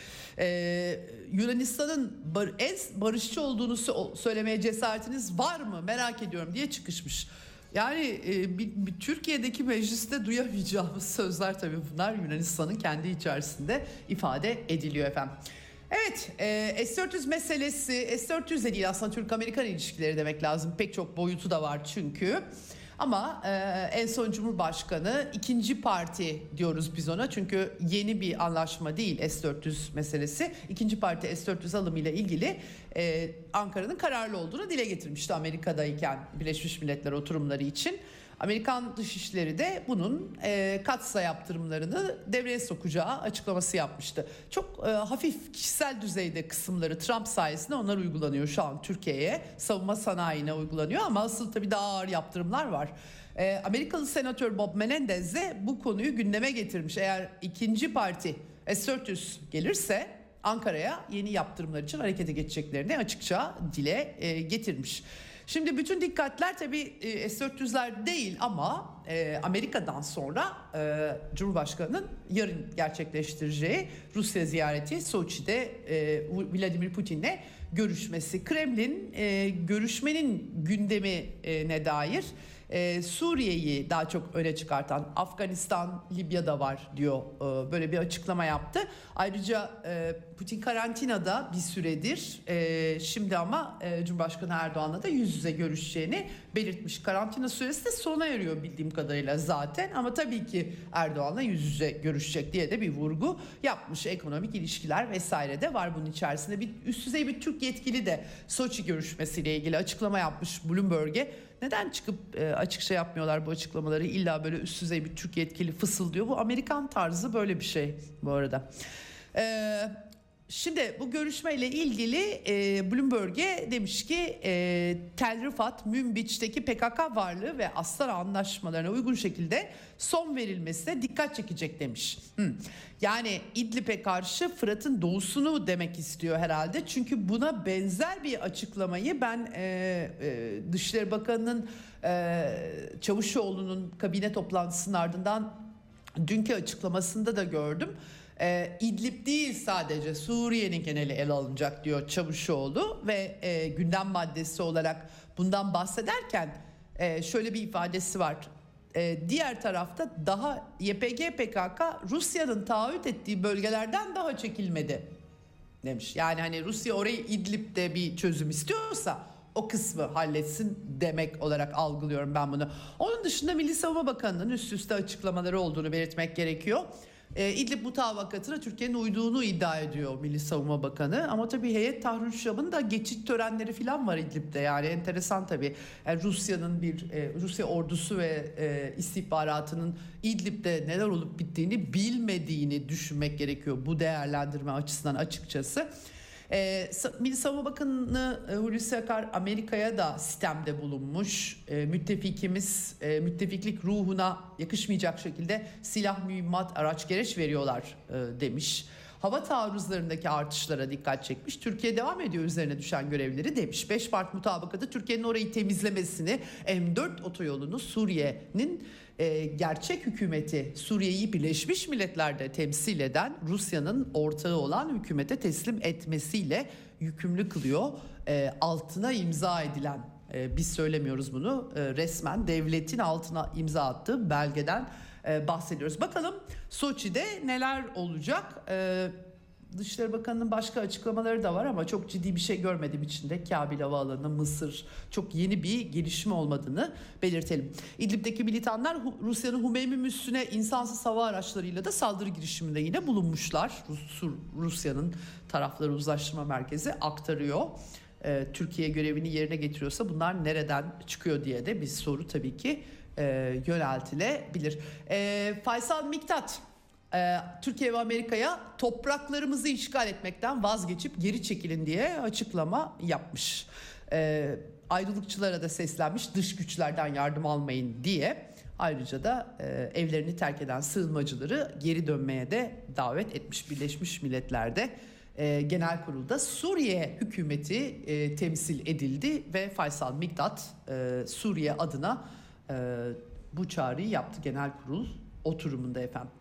Speaker 2: Yunanistan'ın en barışçı olduğunu söylemeye cesaretiniz var mı merak ediyorum diye çıkışmış. Yani Türkiye'deki mecliste duyamayacağımız sözler tabii bunlar Yunanistan'ın kendi içerisinde ifade ediliyor efendim. Evet, S-400 meselesi, S-400 de değil aslında Türk-Amerikan ilişkileri demek lazım. Pek çok boyutu da var çünkü. Ama en son Cumhurbaşkanı ikinci parti diyoruz biz ona. Çünkü yeni bir anlaşma değil S-400 meselesi. İkinci parti S-400 alımıyla ilgili Ankara'nın kararlı olduğunu dile getirmişti Amerika'dayken Birleşmiş Milletler oturumları için. Amerikan Dışişleri de bunun katsa yaptırımlarını devreye sokacağı açıklaması yapmıştı. Çok hafif kişisel düzeyde kısımları Trump sayesinde onlar uygulanıyor şu an Türkiye'ye. Savunma sanayine uygulanıyor ama asıl tabii daha ağır yaptırımlar var. Amerikalı senatör Bob Menendez de bu konuyu gündeme getirmiş. Eğer ikinci parti S-400 gelirse Ankara'ya yeni yaptırımlar için harekete geçeceklerini açıkça dile getirmiş. Şimdi bütün dikkatler tabii S-400'ler değil ama Amerika'dan sonra Cumhurbaşkanı'nın yarın gerçekleştireceği Rusya ziyareti, Soçi'de Vladimir Putin'le görüşmesi. Kremlin görüşmenin gündemine dair Suriye'yi daha çok öne çıkartan, Afganistan, Libya'da var diyor, böyle bir açıklama yaptı. Ayrıca Putin karantinada bir süredir, şimdi ama Cumhurbaşkanı Erdoğan'la da yüz yüze görüşeceğini belirtmiş. Karantina süresi de sona eriyor bildiğim kadarıyla zaten, ama tabii ki Erdoğan'la yüz yüze görüşecek diye de bir vurgu yapmış. Ekonomik ilişkiler vesaire de var bunun içerisinde. Bir üst düzey bir Türk yetkili de Soçi görüşmesiyle ilgili açıklama yapmış Bloomberg'e. Neden çıkıp açıkça yapmıyorlar bu açıklamaları? İlla böyle üst düzey bir Türk yetkili fısıldıyor. Bu Amerikan tarzı böyle bir şey bu arada. Şimdi bu görüşmeyle ilgili Bloomberg'e demiş ki Tel Rifat, Münbiç'teki PKK varlığı ve Astara anlaşmalarına uygun şekilde son verilmesine dikkat çekecek demiş. Yani İdlib'e karşı Fırat'ın doğusunu demek istiyor herhalde. Çünkü buna benzer bir açıklamayı ben Dışişleri Bakanı'nın Çavuşoğlu'nun kabine toplantısının ardından dünkü açıklamasında da gördüm. İdlib değil sadece Suriye'nin geneli ele alınacak diyor Çavuşoğlu ve gündem maddesi olarak bundan bahsederken şöyle bir ifadesi var. Diğer tarafta daha YPG PKK Rusya'nın taahhüt ettiği bölgelerden daha çekilmedi demiş. Yani hani Rusya orayı İdlib'de bir çözüm istiyorsa o kısmı halletsin demek olarak algılıyorum ben bunu. Onun dışında Milli Savunma Bakanı'nın üst üste açıklamaları olduğunu belirtmek gerekiyor. İdlib mutabakatına Türkiye'nin uyduğunu iddia ediyor Milli Savunma Bakanı. Ama tabii Heyet Tahrir Şam'ın da geçit törenleri falan var İdlib'de. Yani enteresan tabii. Yani Rusya'nın Rusya ordusu ve istihbaratının İdlib'de neler olup bittiğini bilmediğini düşünmek gerekiyor bu değerlendirme açısından açıkçası. Milli Savunma Bakanı Hulusi Akar Amerika'ya da sitemde bulunmuş. Müttefiklik ruhuna yakışmayacak şekilde silah, mühimmat, araç gereç veriyorlar demiş. Hava taarruzlarındaki artışlara dikkat çekmiş. Türkiye devam ediyor üzerine düşen görevleri demiş. 5 Mart mutabakatı Türkiye'nin orayı temizlemesini, M4 otoyolunu Suriye'nin gerçek hükümeti, Suriye'yi Birleşmiş Milletler'de temsil eden Rusya'nın ortağı olan hükümete teslim etmesiyle yükümlü kılıyor. Altına imza edilen, biz söylemiyoruz bunu, resmen devletin altına imza attığı belgeden bahsediyoruz. Bakalım Soçi'de neler olacak? Dışişleri Bakanı'nın başka açıklamaları da var ama çok ciddi bir şey görmediğim için de Kabil Havaalanı, Mısır, çok yeni bir gelişme olmadığını belirtelim. İdlib'deki militanlar Rusya'nın Humeymi üssüne insansız hava araçlarıyla da saldırı girişiminde yine bulunmuşlar. Rusya'nın Tarafları Uzlaştırma Merkezi aktarıyor. Türkiye görevini yerine getiriyorsa bunlar nereden çıkıyor diye de bir soru tabii ki yöneltilebilir. Faysal Miktat Türkiye ve Amerika'ya topraklarımızı işgal etmekten vazgeçip geri çekilin diye açıklama yapmış. Ayrılıkçılara da seslenmiş, dış güçlerden yardım almayın diye. Ayrıca da evlerini terk eden sığınmacıları geri dönmeye de davet etmiş. Birleşmiş Milletler'de Genel Kurul'da Suriye hükümeti temsil edildi ve Faysal Miktat Suriye adına bu çağrıyı yaptı Genel Kurul oturumunda efendim.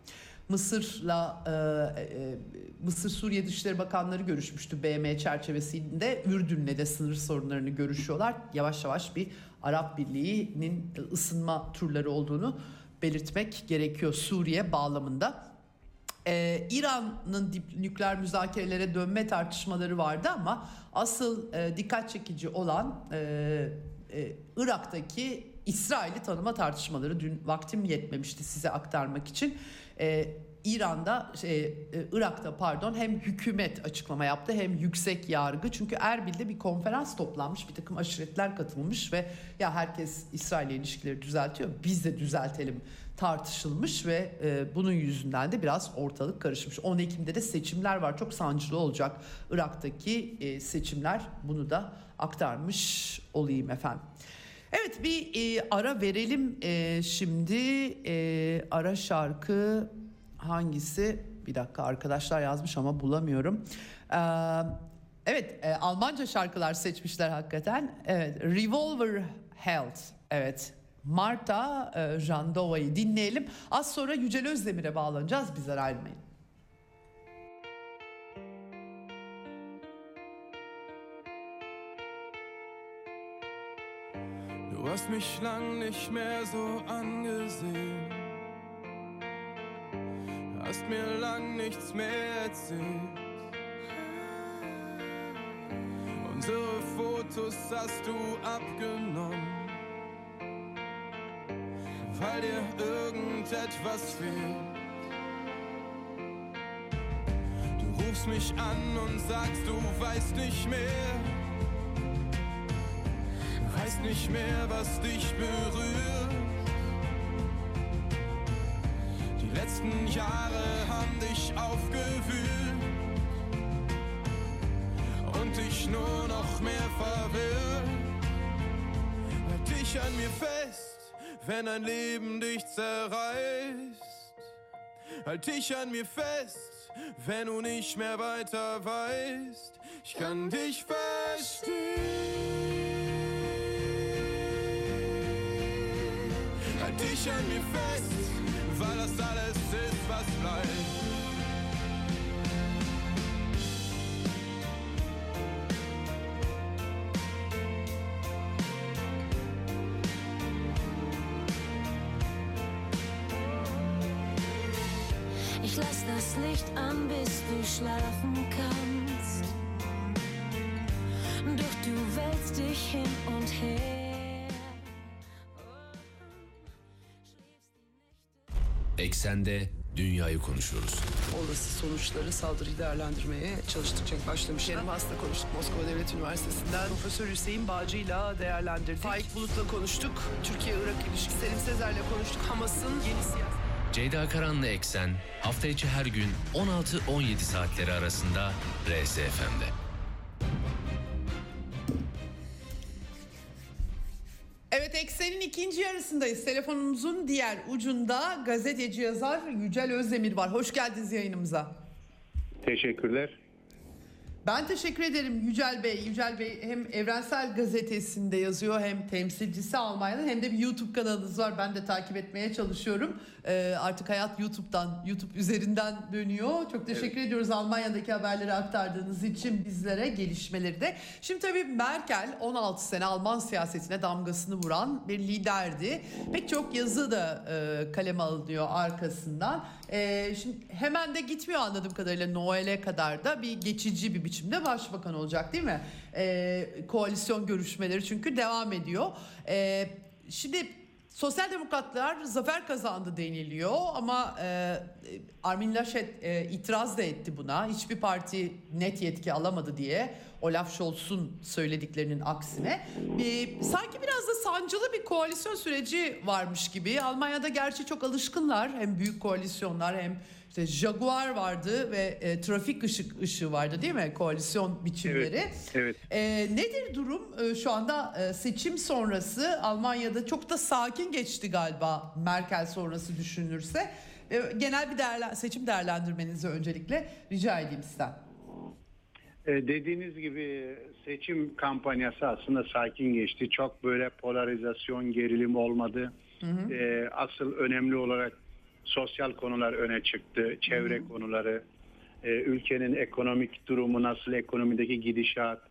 Speaker 2: Mısır Suriye Dışişleri Bakanları görüşmüştü BM çerçevesinde. Ürdün'le de sınır sorunlarını görüşüyorlar. Yavaş yavaş bir Arap Birliği'nin ısınma turları olduğunu belirtmek gerekiyor Suriye bağlamında. İran'ın nükleer müzakerelere dönme tartışmaları vardı ama asıl dikkat çekici olan Irak'taki İsrail'i tanıma tartışmaları. Dün vaktim yetmemişti size aktarmak için. Irak'ta hem hükümet açıklama yaptı hem yüksek yargı. Çünkü Erbil'de bir konferans toplanmış, bir takım aşiretler katılmış ve ya herkes İsrail'le ilişkileri düzeltiyor, biz de düzeltelim tartışılmış ve bunun yüzünden de biraz ortalık karışmış. 10 Ekim'de de seçimler var, çok sancılı olacak Irak'taki seçimler, bunu da aktarmış olayım efendim. Evet, bir ara verelim şimdi. Ara şarkı hangisi? Bir dakika, arkadaşlar yazmış ama bulamıyorum. Evet, Almanca şarkılar seçmişler hakikaten. Evet, Revolver Health. Evet, Marta Jandova'yı dinleyelim. Az sonra Yücel Özdemir'e bağlanacağız. Bizler ayrılmayın.
Speaker 4: Du hast mich lang nicht mehr so angesehen, hast mir lang nichts mehr erzählt. Unsere Fotos hast du abgenommen, weil dir irgendetwas fehlt. Du rufst mich an und sagst, du weißt nicht mehr, weißt nicht mehr, was dich berührt. Die letzten Jahre haben dich aufgewühlt und dich nur noch mehr verwirrt. Halt dich an mir fest, wenn ein Leben dich zerreißt. Halt dich an mir fest, wenn du nicht mehr weiter weißt. Ich kann dich verstehen. Halt dich an mir fest, weil das alles ist, was bleibt.
Speaker 5: Ich lass das Licht an, bis du schlafen kannst. Doch du wälzt dich hin und her.
Speaker 1: Eksende dünyayı konuşuyoruz.
Speaker 3: Olası sonuçları saldırıyı değerlendirmeye çalıştıkça başlamış. Yarım hasta konuştuk Moskova Devlet Üniversitesi'nden. Profesör Hüseyin Bağcı'yla değerlendirdik. Faik Bulut'la konuştuk. Türkiye-Irak ilişkisi. Selim Sezer'le konuştuk. Hamas'ın yeni siyaset.
Speaker 1: Ceyda Karan'la Eksen hafta içi her gün 16-17 saatleri arasında RSFM'de.
Speaker 2: Evet, Eksen'in ikinci yarısındayız. Telefonumuzun diğer ucunda gazeteci yazar Yücel Özdemir var. Hoş geldiniz yayınımıza.
Speaker 6: Teşekkürler.
Speaker 2: Ben teşekkür ederim Yücel Bey. Yücel Bey hem Evrensel Gazetesi'nde yazıyor, hem temsilcisi Almanya'da, hem de bir YouTube kanalınız var. Ben de takip etmeye çalışıyorum. Artık hayat YouTube üzerinden dönüyor. Çok teşekkür ediyoruz Almanya'daki haberleri aktardığınız için bizlere, gelişmeleri de. Şimdi tabii Merkel 16 sene Alman siyasetine damgasını vuran bir liderdi. Pek çok yazı da kaleme alınıyor arkasından. Şimdi hemen de gitmiyor anladığım kadarıyla, Noel'e kadar da bir geçici bir biçimde başbakan olacak değil mi? Koalisyon görüşmeleri çünkü devam ediyor. Şimdi Sosyal Demokratlar zafer kazandı deniliyor ama Armin Laschet itiraz da etti buna. Hiçbir parti net yetki alamadı diye, Olaf Scholz'un söylediklerinin aksine. Sanki biraz da sancılı bir koalisyon süreci varmış gibi. Almanya'da gerçi çok alışkınlar, hem büyük koalisyonlar hem işte Jaguar vardı ve trafik ışığı vardı değil mi? Koalisyon biçimleri.
Speaker 6: Evet.
Speaker 2: Nedir durum şu anda seçim sonrası? Almanya'da çok da sakin geçti galiba Merkel sonrası düşünülürse. Genel bir seçim değerlendirmenizi öncelikle rica edeyim sizden.
Speaker 6: Dediğiniz gibi seçim kampanyası aslında sakin geçti. Çok böyle polarizasyon, gerilim olmadı. Asıl önemli olarak sosyal konular öne çıktı. Çevre konuları, ülkenin ekonomik durumu nasıl, ekonomideki gidişat,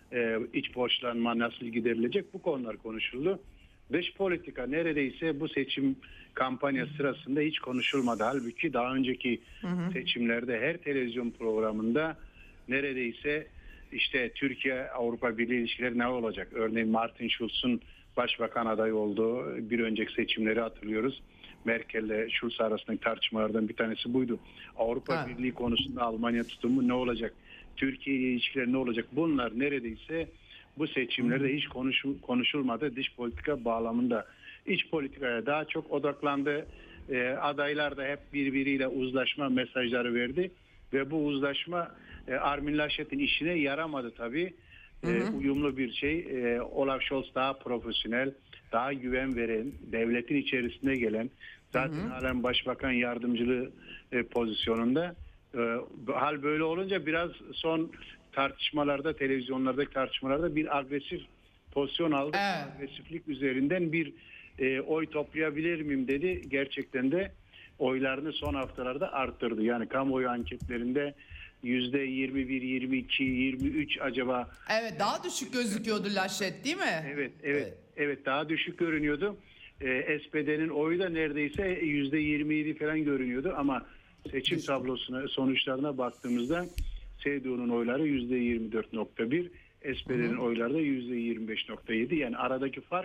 Speaker 6: iç borçlanma nasıl giderilecek, bu konular konuşuldu. Dış politika neredeyse bu seçim kampanyası sırasında hiç konuşulmadı. Halbuki daha önceki seçimlerde her televizyon programında neredeyse işte Türkiye-Avrupa Birliği ilişkileri ne olacak? Örneğin Martin Schulz'un başbakan adayı olduğu bir önceki seçimleri hatırlıyoruz. Merkel ile Schulz arasındaki tartışmalardan bir tanesi buydu. Avrupa Birliği konusunda Almanya tutumu ne olacak? Türkiye ile ilişkileri ne olacak? Bunlar neredeyse bu seçimlerde hiç konuşulmadı dış politika bağlamında. İç politikaya daha çok odaklandı. Adaylar da hep birbiriyle uzlaşma mesajları verdi. Ve bu uzlaşma Armin Laschet'in işine yaramadı tabii. Uyumlu bir şey. Olaf Scholz daha profesyonel, daha güven veren, devletin içerisinde gelen, zaten halen başbakan yardımcılığı pozisyonunda. Hal böyle olunca biraz son tartışmalarda, televizyonlardaki tartışmalarda bir agresif pozisyon aldı.
Speaker 2: Evet.
Speaker 6: Agresiflik üzerinden bir oy toplayabilir miyim dedi. Gerçekten de oylarını son haftalarda arttırdı. Yani kamuoyu anketlerinde %21, 22, 23 acaba.
Speaker 2: Evet, daha düşük gözüküyordu Laşet, değil mi?
Speaker 6: Evet, daha düşük görünüyordu. SPD'nin oyu da neredeyse %27 falan görünüyordu ama seçim tablosuna, sonuçlarına baktığımızda CDU'nun oyları %24.1, SPD'nin oyları da %25.7. Yani aradaki fark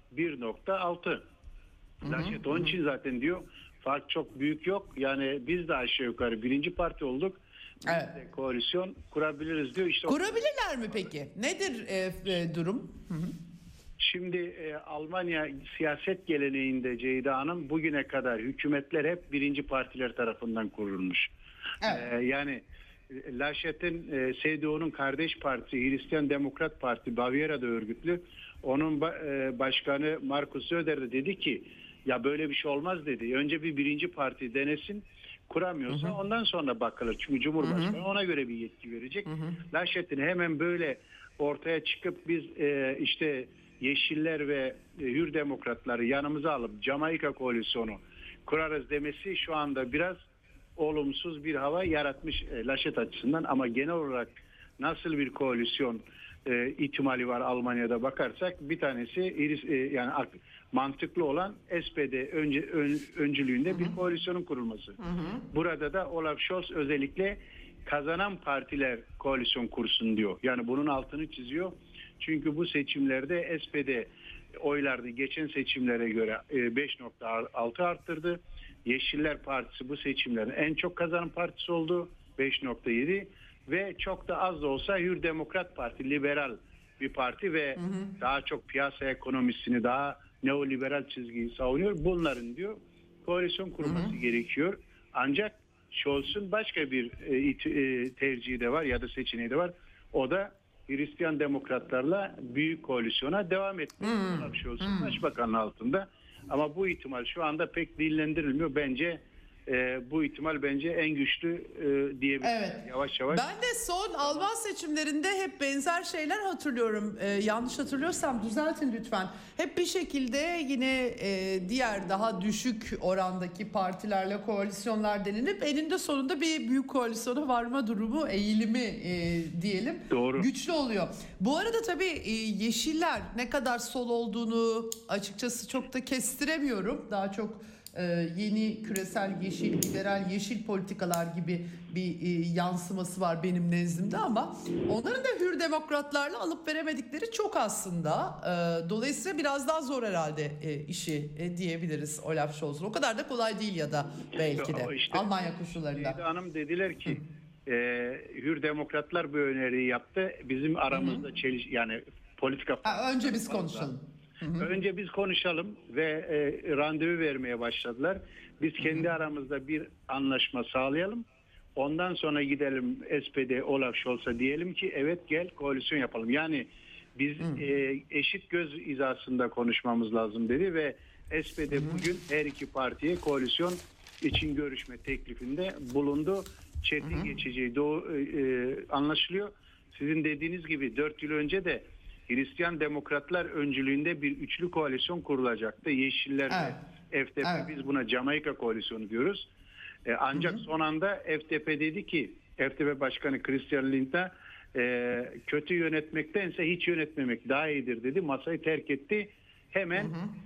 Speaker 6: 1.6. Laşet onun için zaten diyor fark çok büyük yok. Yani biz de aşağı yukarı birinci parti olduk.
Speaker 2: Evet.
Speaker 6: Biz de koalisyon kurabiliriz diyor. İşte
Speaker 2: Kurabilirler mi peki? Nedir durum?
Speaker 6: şimdi Almanya siyaset geleneğinde Ceyda Hanım bugüne kadar hükümetler hep birinci partiler tarafından kurulmuş.
Speaker 2: Evet.
Speaker 6: Yani Laschet'in CDU'nun kardeş partisi Hristiyan Demokrat Parti Bavyera'da örgütlü. Onun başkanı Markus Söder de dedi ki ya böyle bir şey olmaz dedi. Önce bir birinci parti denesin. Kuramıyorsa ondan sonra bakılır. Çünkü Cumhurbaşkanı ona göre bir yetki verecek. Laschet'in hemen böyle ortaya çıkıp biz işte Yeşiller ve Hür Demokratları yanımıza alıp Jamaika koalisyonu kurarız demesi şu anda biraz olumsuz bir hava yaratmış Laschet açısından ama genel olarak nasıl bir koalisyon ihtimali var Almanya'da bakarsak bir tanesi yani mantıklı olan SPD öncülüğünde bir koalisyonun kurulması. Burada da Olaf Scholz özellikle kazanan partiler koalisyon kursun diyor. Yani bunun altını çiziyor. Çünkü bu seçimlerde SPD oylarını geçen seçimlere göre 5.6 arttırdı. Yeşiller Partisi bu seçimlerin en çok kazanan partisi oldu. 5.7 ve çok da az da olsa Hür Demokrat Parti liberal bir parti ve daha çok piyasa ekonomisini daha neoliberal çizgiyi savunuyor. Bunların diyor koalisyon kurulması gerekiyor. Ancak Scholz'un başka bir tercihi de var ya da seçeneği de var. O da Hristiyan Demokratlarla büyük koalisyona devam etmek. Olaf Scholz'un başbakanlığı altında. Ama bu ihtimal şu anda pek dillendirilmiyor. Bence bu ihtimal bence en güçlü diyebiliriz.
Speaker 2: Evet.
Speaker 6: Yavaş yavaş.
Speaker 2: Ben de son Alman seçimlerinde hep benzer şeyler hatırlıyorum. Yanlış hatırlıyorsam düzeltin lütfen. Hep bir şekilde yine diğer daha düşük orandaki partilerle koalisyonlar delinip eninde sonunda bir büyük koalisyona varma durumu, eğilimi diyelim.
Speaker 6: Doğru.
Speaker 2: Güçlü oluyor. Bu arada tabii Yeşiller ne kadar sol olduğunu açıkçası çok da kestiremiyorum. Daha çok yeni küresel yeşil, liberal yeşil politikalar gibi bir yansıması var benim nezdimde ama onların da Hür Demokratlarla alıp veremedikleri çok aslında. Dolayısıyla biraz daha zor herhalde işi diyebiliriz Olaf Scholz'un. O kadar da kolay değil ya da belki de
Speaker 6: İşte,
Speaker 2: Almanya koşullarında.
Speaker 6: Hanım dediler ki Hür Demokratlar bu öneriyi yaptı. Bizim aramızda yani politika...
Speaker 2: Önce biz konuşalım.
Speaker 6: Önce biz konuşalım ve randevu vermeye başladılar. Biz kendi aramızda bir anlaşma sağlayalım. Ondan sonra gidelim SPD Olaf Scholz'a diyelim ki evet gel koalisyon yapalım. Yani biz eşit göz hizasında konuşmamız lazım dedi ve SPD bugün her iki partiye koalisyon için görüşme teklifinde bulundu. Çetin geçeceği anlaşılıyor. Sizin dediğiniz gibi 4 yıl önce de Hristiyan Demokratlar öncülüğünde bir üçlü koalisyon kurulacaktı. Yeşiller ve FDP, biz buna Jamaika koalisyonu diyoruz. Ancak son anda FDP dedi ki, FDP Başkanı Christian Lindner kötü yönetmektense hiç yönetmemek daha iyidir dedi. Masayı terk etti. Hemen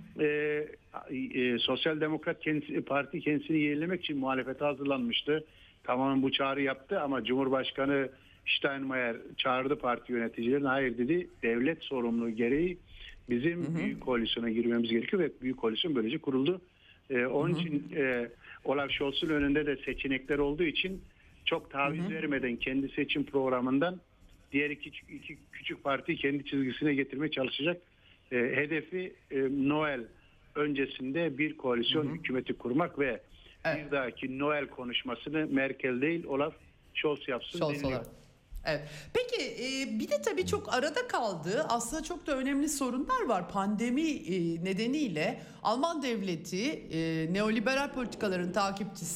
Speaker 6: Sosyal Demokrat Parti kendisini yenilemek için muhalefete hazırlanmıştı. Tamamen bu çağrı yaptı ama Cumhurbaşkanı Steinmeier çağırdı parti yöneticilerine, hayır dedi, devlet sorumluluğu gereği bizim büyük koalisyona girmemiz gerekiyor ve büyük koalisyon böylece kuruldu. Onun için Olaf Scholz'un önünde de seçenekler olduğu için çok taviz vermeden kendi seçim programından diğer iki küçük partiyi kendi çizgisine getirmeye çalışacak. Hedefi Noel öncesinde bir koalisyon hükümeti kurmak ve bir dahaki Noel konuşmasını Merkel değil Olaf Scholz yapsın deniliyor.
Speaker 2: Evet. Peki bir de tabii çok arada kaldığı aslında çok da önemli sorunlar var. Pandemi nedeniyle Alman devleti neoliberal politikaların takipçisi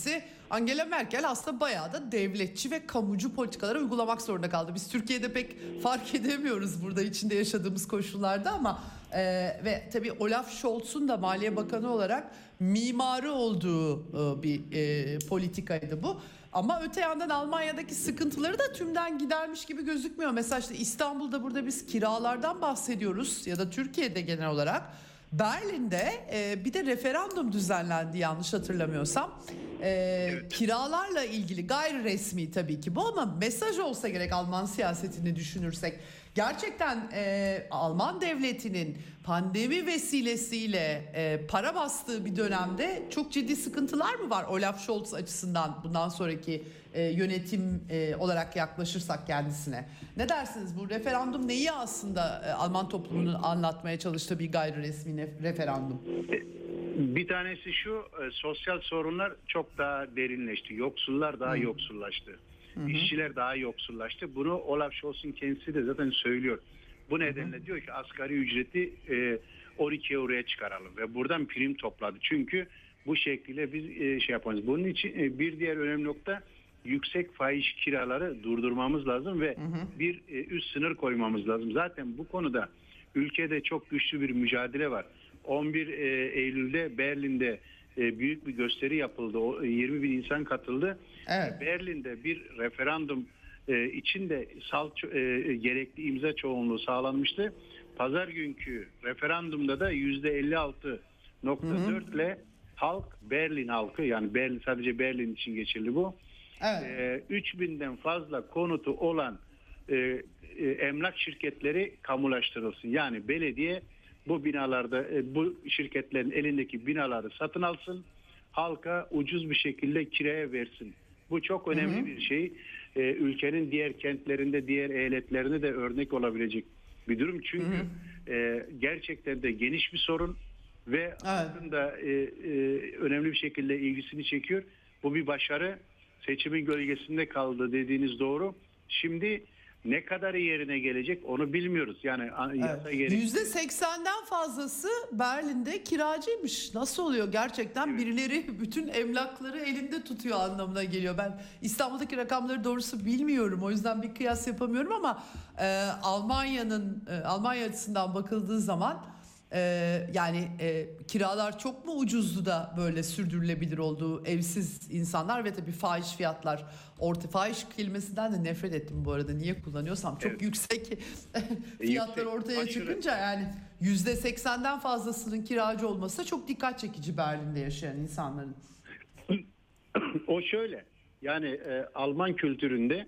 Speaker 2: Angela Merkel aslında bayağı da devletçi ve kamucu politikaları uygulamak zorunda kaldı. Biz Türkiye'de pek fark edemiyoruz burada içinde yaşadığımız koşullarda ama ve tabii Olaf Scholz'un da Maliye Bakanı olarak mimarı olduğu bir politikaydı bu. Ama öte yandan Almanya'daki sıkıntıları da tümden gidermiş gibi gözükmüyor. Mesela işte İstanbul'da burada biz kiralardan bahsediyoruz ya da Türkiye'de genel olarak. Berlin'de bir de referandum düzenlendi yanlış hatırlamıyorsam. Kiralarla ilgili gayri resmi tabii ki bu ama mesaj olsa gerek Alman siyasetini düşünürsek. Gerçekten Alman devletinin pandemi vesilesiyle para bastığı bir dönemde çok ciddi sıkıntılar mı var Olaf Scholz açısından bundan sonraki yönetim olarak yaklaşırsak kendisine? Ne dersiniz, bu referandum neyi aslında Alman toplumunun anlatmaya çalıştığı bir gayri resmi referandum?
Speaker 6: Bir tanesi şu, sosyal sorunlar çok daha derinleşti. Yoksullar daha yoksullaştı. İşçiler daha yoksullaştı. Bunu Olaf Scholz'un kendisi de zaten söylüyor. Bu nedenle diyor ki asgari ücreti 12 euroya çıkaralım ve buradan prim topladı. Çünkü bu şekilde biz şey yaparız. Bunun için bir diğer önemli nokta, yüksek faiz kiraları durdurmamız lazım ve bir üst sınır koymamız lazım. Zaten bu konuda ülkede çok güçlü bir mücadele var. 11 Eylül'de Berlin'de büyük bir gösteri yapıldı. 20 bin insan katıldı.
Speaker 2: Evet.
Speaker 6: Berlin'de bir referandum için de gerekli imza çoğunluğu sağlanmıştı. Pazar günkü referandumda da %56.4 ile halk, Berlin halkı, yani Berlin, sadece Berlin için geçerli bu.
Speaker 2: Evet.
Speaker 6: 3000'den fazla konutu olan emlak şirketleri kamulaştırılsın. Yani belediye bu binalarda, bu şirketlerin elindeki binaları satın alsın, halka ucuz bir şekilde kiraya versin. Bu çok önemli bir şey. Ülkenin diğer kentlerinde, diğer eyaletlerinde de örnek olabilecek bir durum. Çünkü gerçekten de geniş bir sorun ve halkın da önemli bir şekilde ilgisini çekiyor. Bu bir başarı. Seçimin gölgesinde kaldı dediğiniz doğru. Şimdi ne kadar yerine gelecek onu bilmiyoruz. Yani yasa
Speaker 2: %80'den fazlası Berlin'de kiracıymış. Nasıl oluyor? Gerçekten birileri bütün emlakları elinde tutuyor anlamına geliyor. Ben İstanbul'daki rakamları doğrusu bilmiyorum. O yüzden bir kıyas yapamıyorum ama Almanya açısından bakıldığı zaman yani kiralar çok mu ucuzdu da böyle sürdürülebilir olduğu, evsiz insanlar ve tabii fahiş fiyatlar. Fahiş kelimesinden de nefret ettim bu arada, niye kullanıyorsam çok yüksek fiyatlar ortaya çıkınca yani %80'den fazlasının kiracı olması da çok dikkat çekici Berlin'de yaşayan insanların.
Speaker 6: O şöyle, yani Alman kültüründe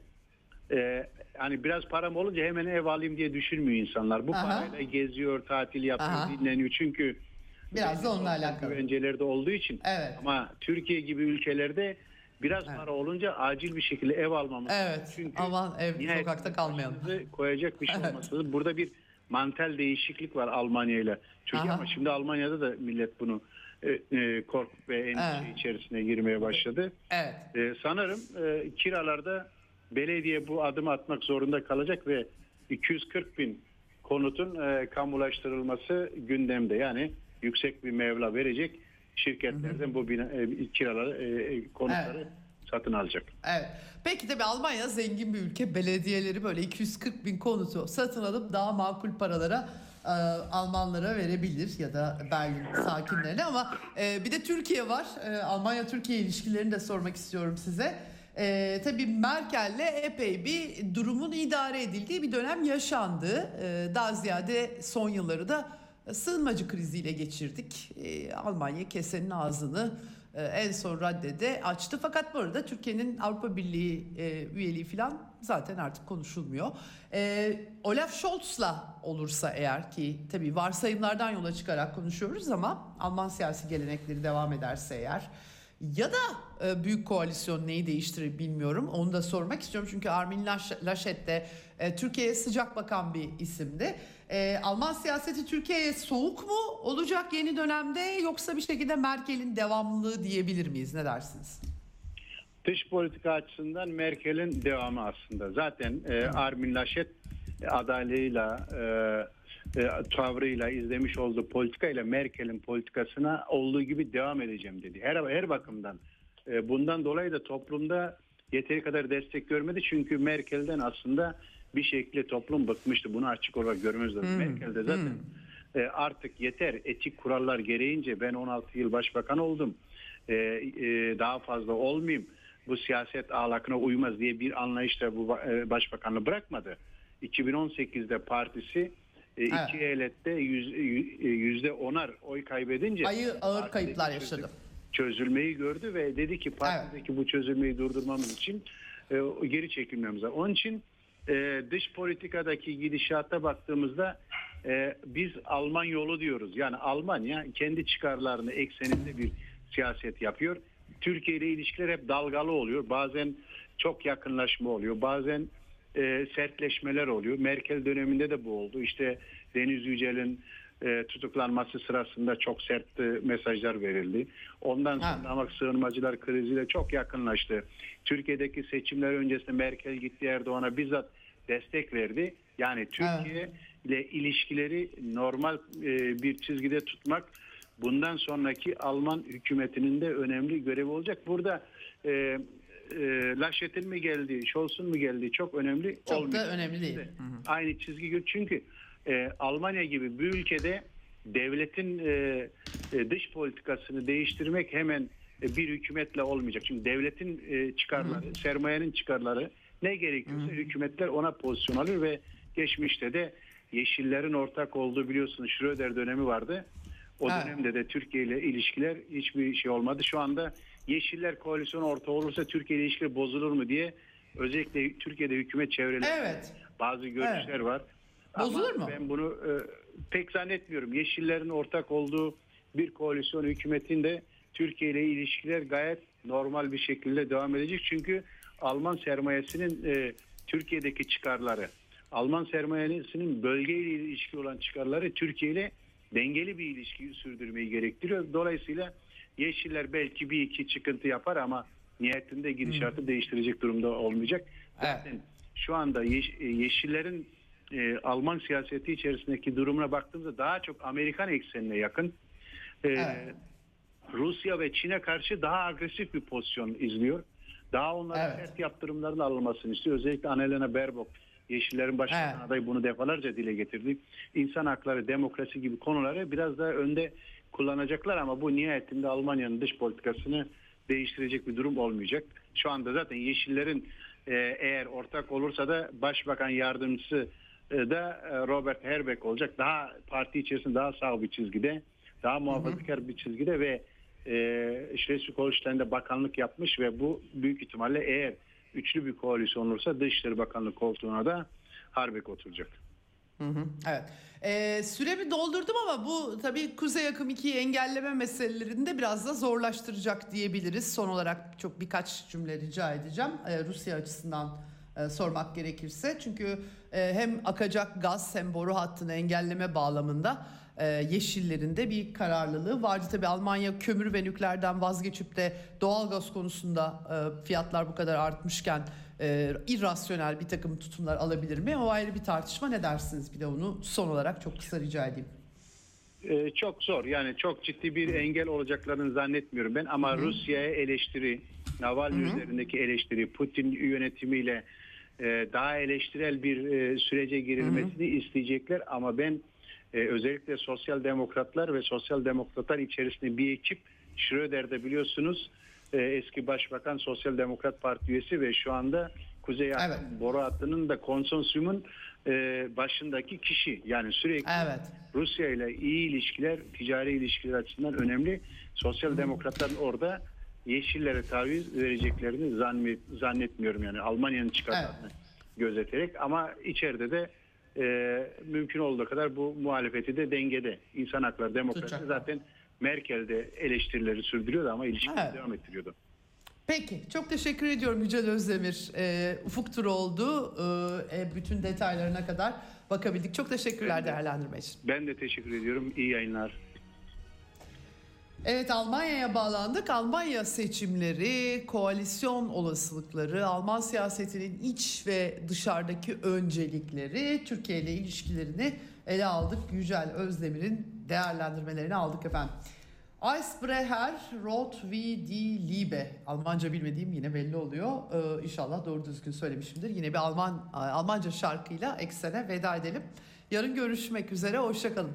Speaker 6: hani biraz param olunca hemen ev alayım diye düşünmüyor insanlar. Bu parayla geziyor, tatil yapıyor, dinleniyor. Çünkü
Speaker 2: biraz da onunla alakalı.
Speaker 6: Güvencelerde olduğu için.
Speaker 2: Evet.
Speaker 6: Ama Türkiye gibi ülkelerde biraz para olunca acil bir şekilde ev almamız.
Speaker 2: Evet.
Speaker 6: Çünkü
Speaker 2: aman sokakta kalmayalım.
Speaker 6: Koyacak bir şey olması lazım. Burada bir mantal değişiklik var Almanya ile Türkiye, ama şimdi Almanya'da da millet bunu korku ve endişe içerisine girmeye başladı.
Speaker 2: Evet.
Speaker 6: Sanırım kiralarda belediye bu adımı atmak zorunda kalacak ve 240 bin konutun kamulaştırılması gündemde. Yani yüksek bir meblağ verecek şirketlerden bu kiraları, konutları satın alacak.
Speaker 2: Evet. Peki tabii Almanya zengin bir ülke. Belediyeleri böyle 240 bin konutu satın alıp daha makul paralara Almanlara verebilir ya da Berlin sakinlerine, ama bir de Türkiye var. Almanya-Türkiye ilişkilerini de sormak istiyorum size. Tabii Merkel'le epey bir durumun idare edildiği bir dönem yaşandı. Daha ziyade son yılları da sığınmacı kriziyle geçirdik. Almanya kesenin ağzını en son raddede açtı. Fakat bu arada Türkiye'nin Avrupa Birliği üyeliği falan zaten artık konuşulmuyor. Olaf Scholz'la olursa eğer, ki tabii varsayımlardan yola çıkarak konuşuyoruz ama Alman siyasi gelenekleri devam ederse eğer, ya da büyük koalisyon neyi değiştirir bilmiyorum. Onu da sormak istiyorum. Çünkü Armin Laschet de Türkiye'ye sıcak bakan bir isimdi. Alman siyaseti Türkiye'ye soğuk mu olacak yeni dönemde, yoksa bir şekilde Merkel'in devamlılığı diyebilir miyiz? Ne dersiniz?
Speaker 6: Dış politika açısından Merkel'in devamı aslında. Zaten Armin Laschet adaylığıyla, tavrıyla, izlemiş olduğu politikayla Merkel'in politikasına olduğu gibi devam edeceğim dedi. Her bakımdan Bundan dolayı da toplumda yeteri kadar destek görmedi. Çünkü Merkel'den aslında bir şekilde toplum bıkmıştı. Bunu açık olarak görmemiz lazım. Merkel de zaten artık yeter, etik kurallar gereğince ben 16 yıl başbakan oldum. Daha fazla olmayayım. Bu siyaset ahlakına uymaz diye bir anlayışla bu başbakanlığı bırakmadı. 2018'de partisi iki eyalette %10'ar oy kaybedince
Speaker 2: ağır kayıplar yaşadı.
Speaker 6: Çözülmeyi gördü ve dedi ki partideki bu çözülmeyi durdurmamız için geri çekilmemiz lazım. Onun için dış politikadaki gidişata baktığımızda biz Alman yolu diyoruz. Yani Almanya kendi çıkarlarını ekseninde bir siyaset yapıyor. Türkiye ile ilişkiler hep dalgalı oluyor. Bazen çok yakınlaşma oluyor. Bazen sertleşmeler oluyor. Merkel döneminde de bu oldu. İşte Deniz Yücel'in tutuklanması sırasında çok sert mesajlar verildi. Ondan sonra ama sığınmacılar kriziyle çok yakınlaştı. Türkiye'deki seçimler öncesinde Merkel gitti, Erdoğan'a bizzat destek verdi. Yani Türkiye ile ilişkileri normal bir çizgide tutmak bundan sonraki Alman hükümetinin de önemli görevi olacak. Burada Laschet'in mi geldi, Scholz'un mu geldi çok önemli
Speaker 2: çok
Speaker 6: olmuyor.
Speaker 2: da önemli değil.
Speaker 6: Aynı çizgi çünkü Almanya gibi bir ülkede devletin dış politikasını değiştirmek hemen bir hükümetle olmayacak. Çünkü devletin çıkarları, sermayenin çıkarları ne gerekiyorsa hükümetler ona pozisyon alır ve geçmişte de Yeşillerin ortak olduğu biliyorsunuz Schröder dönemi vardı. O dönemde de Türkiye ile ilişkiler hiçbir şey olmadı. Şu anda Yeşiller koalisyonu ortağı olursa Türkiye ile ilişkiler bozulur mu diye özellikle Türkiye'de hükümet çevrelerinde bazı görüşler var.
Speaker 2: Bozulur mu?
Speaker 6: Ben bunu pek zannetmiyorum. Yeşillerin ortak olduğu bir koalisyon hükümetinde Türkiye ile ilişkiler gayet normal bir şekilde devam edecek. Çünkü Alman sermayesinin Türkiye'deki çıkarları, Alman sermayesinin bölgeyle ilişki olan çıkarları Türkiye ile dengeli bir ilişki sürdürmeyi gerektiriyor. Dolayısıyla Yeşiller belki bir iki çıkıntı yapar ama nihayetinde gidişatı değiştirecek durumda olmayacak. Zaten şu anda Yeşillerin Alman siyaseti içerisindeki durumuna baktığımızda daha çok Amerikan eksenine yakın. Rusya ve Çin'e karşı daha agresif bir pozisyon izliyor. Daha onların sert yaptırımların alınmasını istiyor. Özellikle Annalena Baerbock, Yeşillerin başbakan adayı bunu defalarca dile getirdi. İnsan hakları, demokrasi gibi konuları biraz daha önde kullanacaklar ama bu nihayetinde Almanya'nın dış politikasını değiştirecek bir durum olmayacak. Şu anda zaten Yeşillerin eğer ortak olursa da başbakan yardımcısı da Robert Habeck olacak. Daha parti içerisinde daha sağ bir çizgide, daha muhafazakar bir çizgide ve Schleswig-Holstein'de bakanlık yapmış ve bu büyük ihtimalle eğer üçlü bir koalisyon olursa Dışişleri Bakanlığı koltuğuna da Habeck oturacak.
Speaker 2: Evet. Süremi doldurdum ama bu tabii Kuzey Akım 2'yi engelleme meselelerini de biraz da zorlaştıracak diyebiliriz. Son olarak çok birkaç cümle rica edeceğim. Rusya açısından sormak gerekirse. Çünkü hem akacak gaz hem boru hattını engelleme bağlamında Yeşillerin de bir kararlılığı vardı. Tabii Almanya kömür ve nükleerden vazgeçip de doğalgaz konusunda fiyatlar bu kadar artmışken irrasyonel bir takım tutumlar alabilir mi? O ayrı bir tartışma. Ne dersiniz? Bir de onu son olarak çok kısa rica edeyim.
Speaker 6: Çok zor. Yani çok ciddi bir engel olacaklarını zannetmiyorum ben. Ama Rusya'ya eleştiri, Navalny üzerindeki eleştiri, Putin yönetimiyle daha eleştirel bir sürece girilmesini isteyecekler. Ama ben özellikle sosyal demokratlar ve sosyal demokratlar içerisinde bir ekip, Schröder'de biliyorsunuz eski başbakan Sosyal Demokrat Parti üyesi ve şu anda Kuzey Akım boru hattının da konsorsiyumun başındaki kişi. Yani sürekli Rusya ile iyi ilişkiler, ticari ilişkiler açısından önemli. Sosyal demokratların orada Yeşillere taviz vereceklerini zannetmiyorum. Yani Almanya'nın çıkarlarını gözeterek ama içeride de mümkün olduğu kadar bu muhalefeti de dengede. İnsan hakları, demokrasi zaten Merkel'de eleştirileri sürdürüyordu ama ilişkileri devam ettiriyordu.
Speaker 2: Peki, çok teşekkür ediyorum Yücel Özdemir. Ufuk turu oldu. Bütün detaylarına kadar bakabildik. Çok teşekkürler değerlendirme için.
Speaker 6: Ben de teşekkür ediyorum. İyi yayınlar.
Speaker 2: Evet, Almanya'ya bağlandık. Almanya seçimleri, koalisyon olasılıkları, Alman siyasetinin iç ve dışarıdaki öncelikleri, Türkiye ile ilişkilerini ele aldık. Yücel Özdemir'in değerlendirmelerini aldık efendim. Eisbrecher Rot wie die Liebe. Almanca bilmediğim yine belli oluyor. İnşallah doğru düzgün söylemişimdir. Yine bir Almanca şarkıyla Eksene veda edelim. Yarın görüşmek üzere. Hoşçakalın.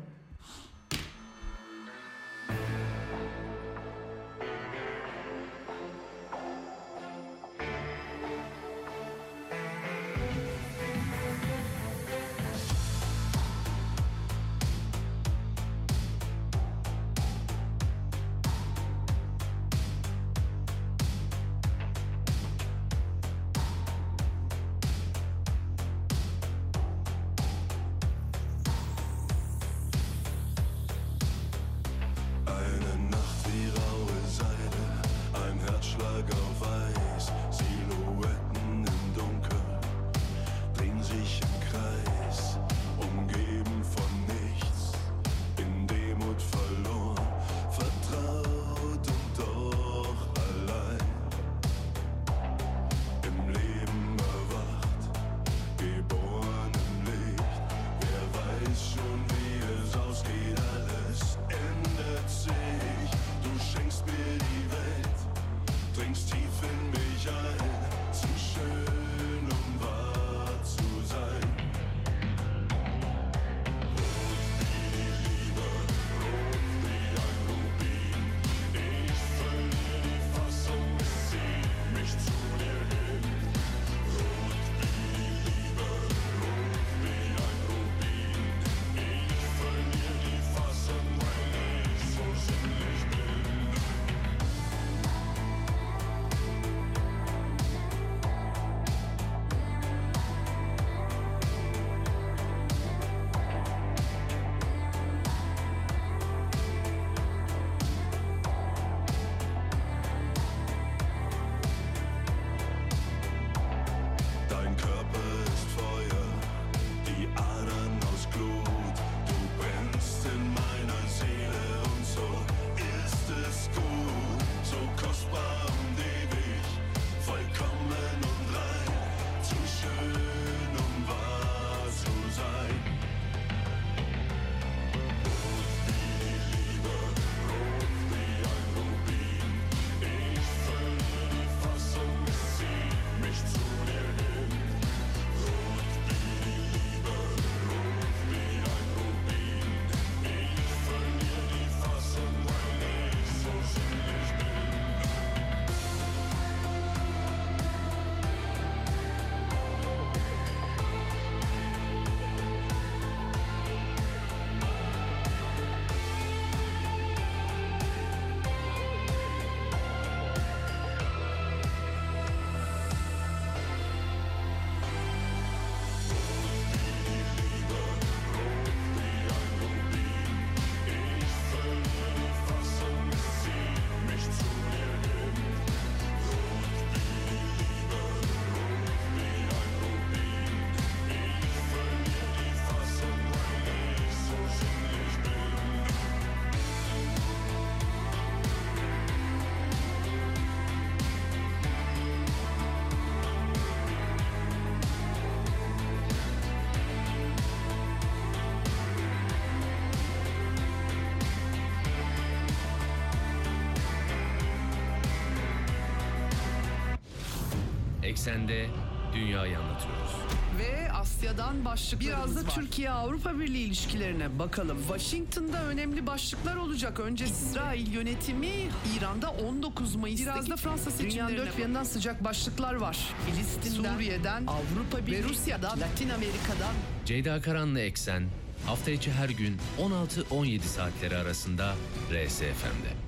Speaker 1: Eksende dünyayı anlatıyoruz.
Speaker 3: Ve Asya'dan başlıklarımız biraz da Türkiye-Avrupa Birliği ilişkilerine bakalım. Washington'da önemli başlıklar olacak. Önce İsrail yönetimi, İran'da 19 Mayıs'taki biraz da Fransa seçimlerine. Dünyanın dört bir yanından sıcak başlıklar var. Filistin'den, Suriye'den, Avrupa Birliği ve Rusya'dan, Latin Amerika'dan.
Speaker 1: Ceyda Karan'la Eksen hafta içi her gün 16-17 saatleri arasında RSFM'de.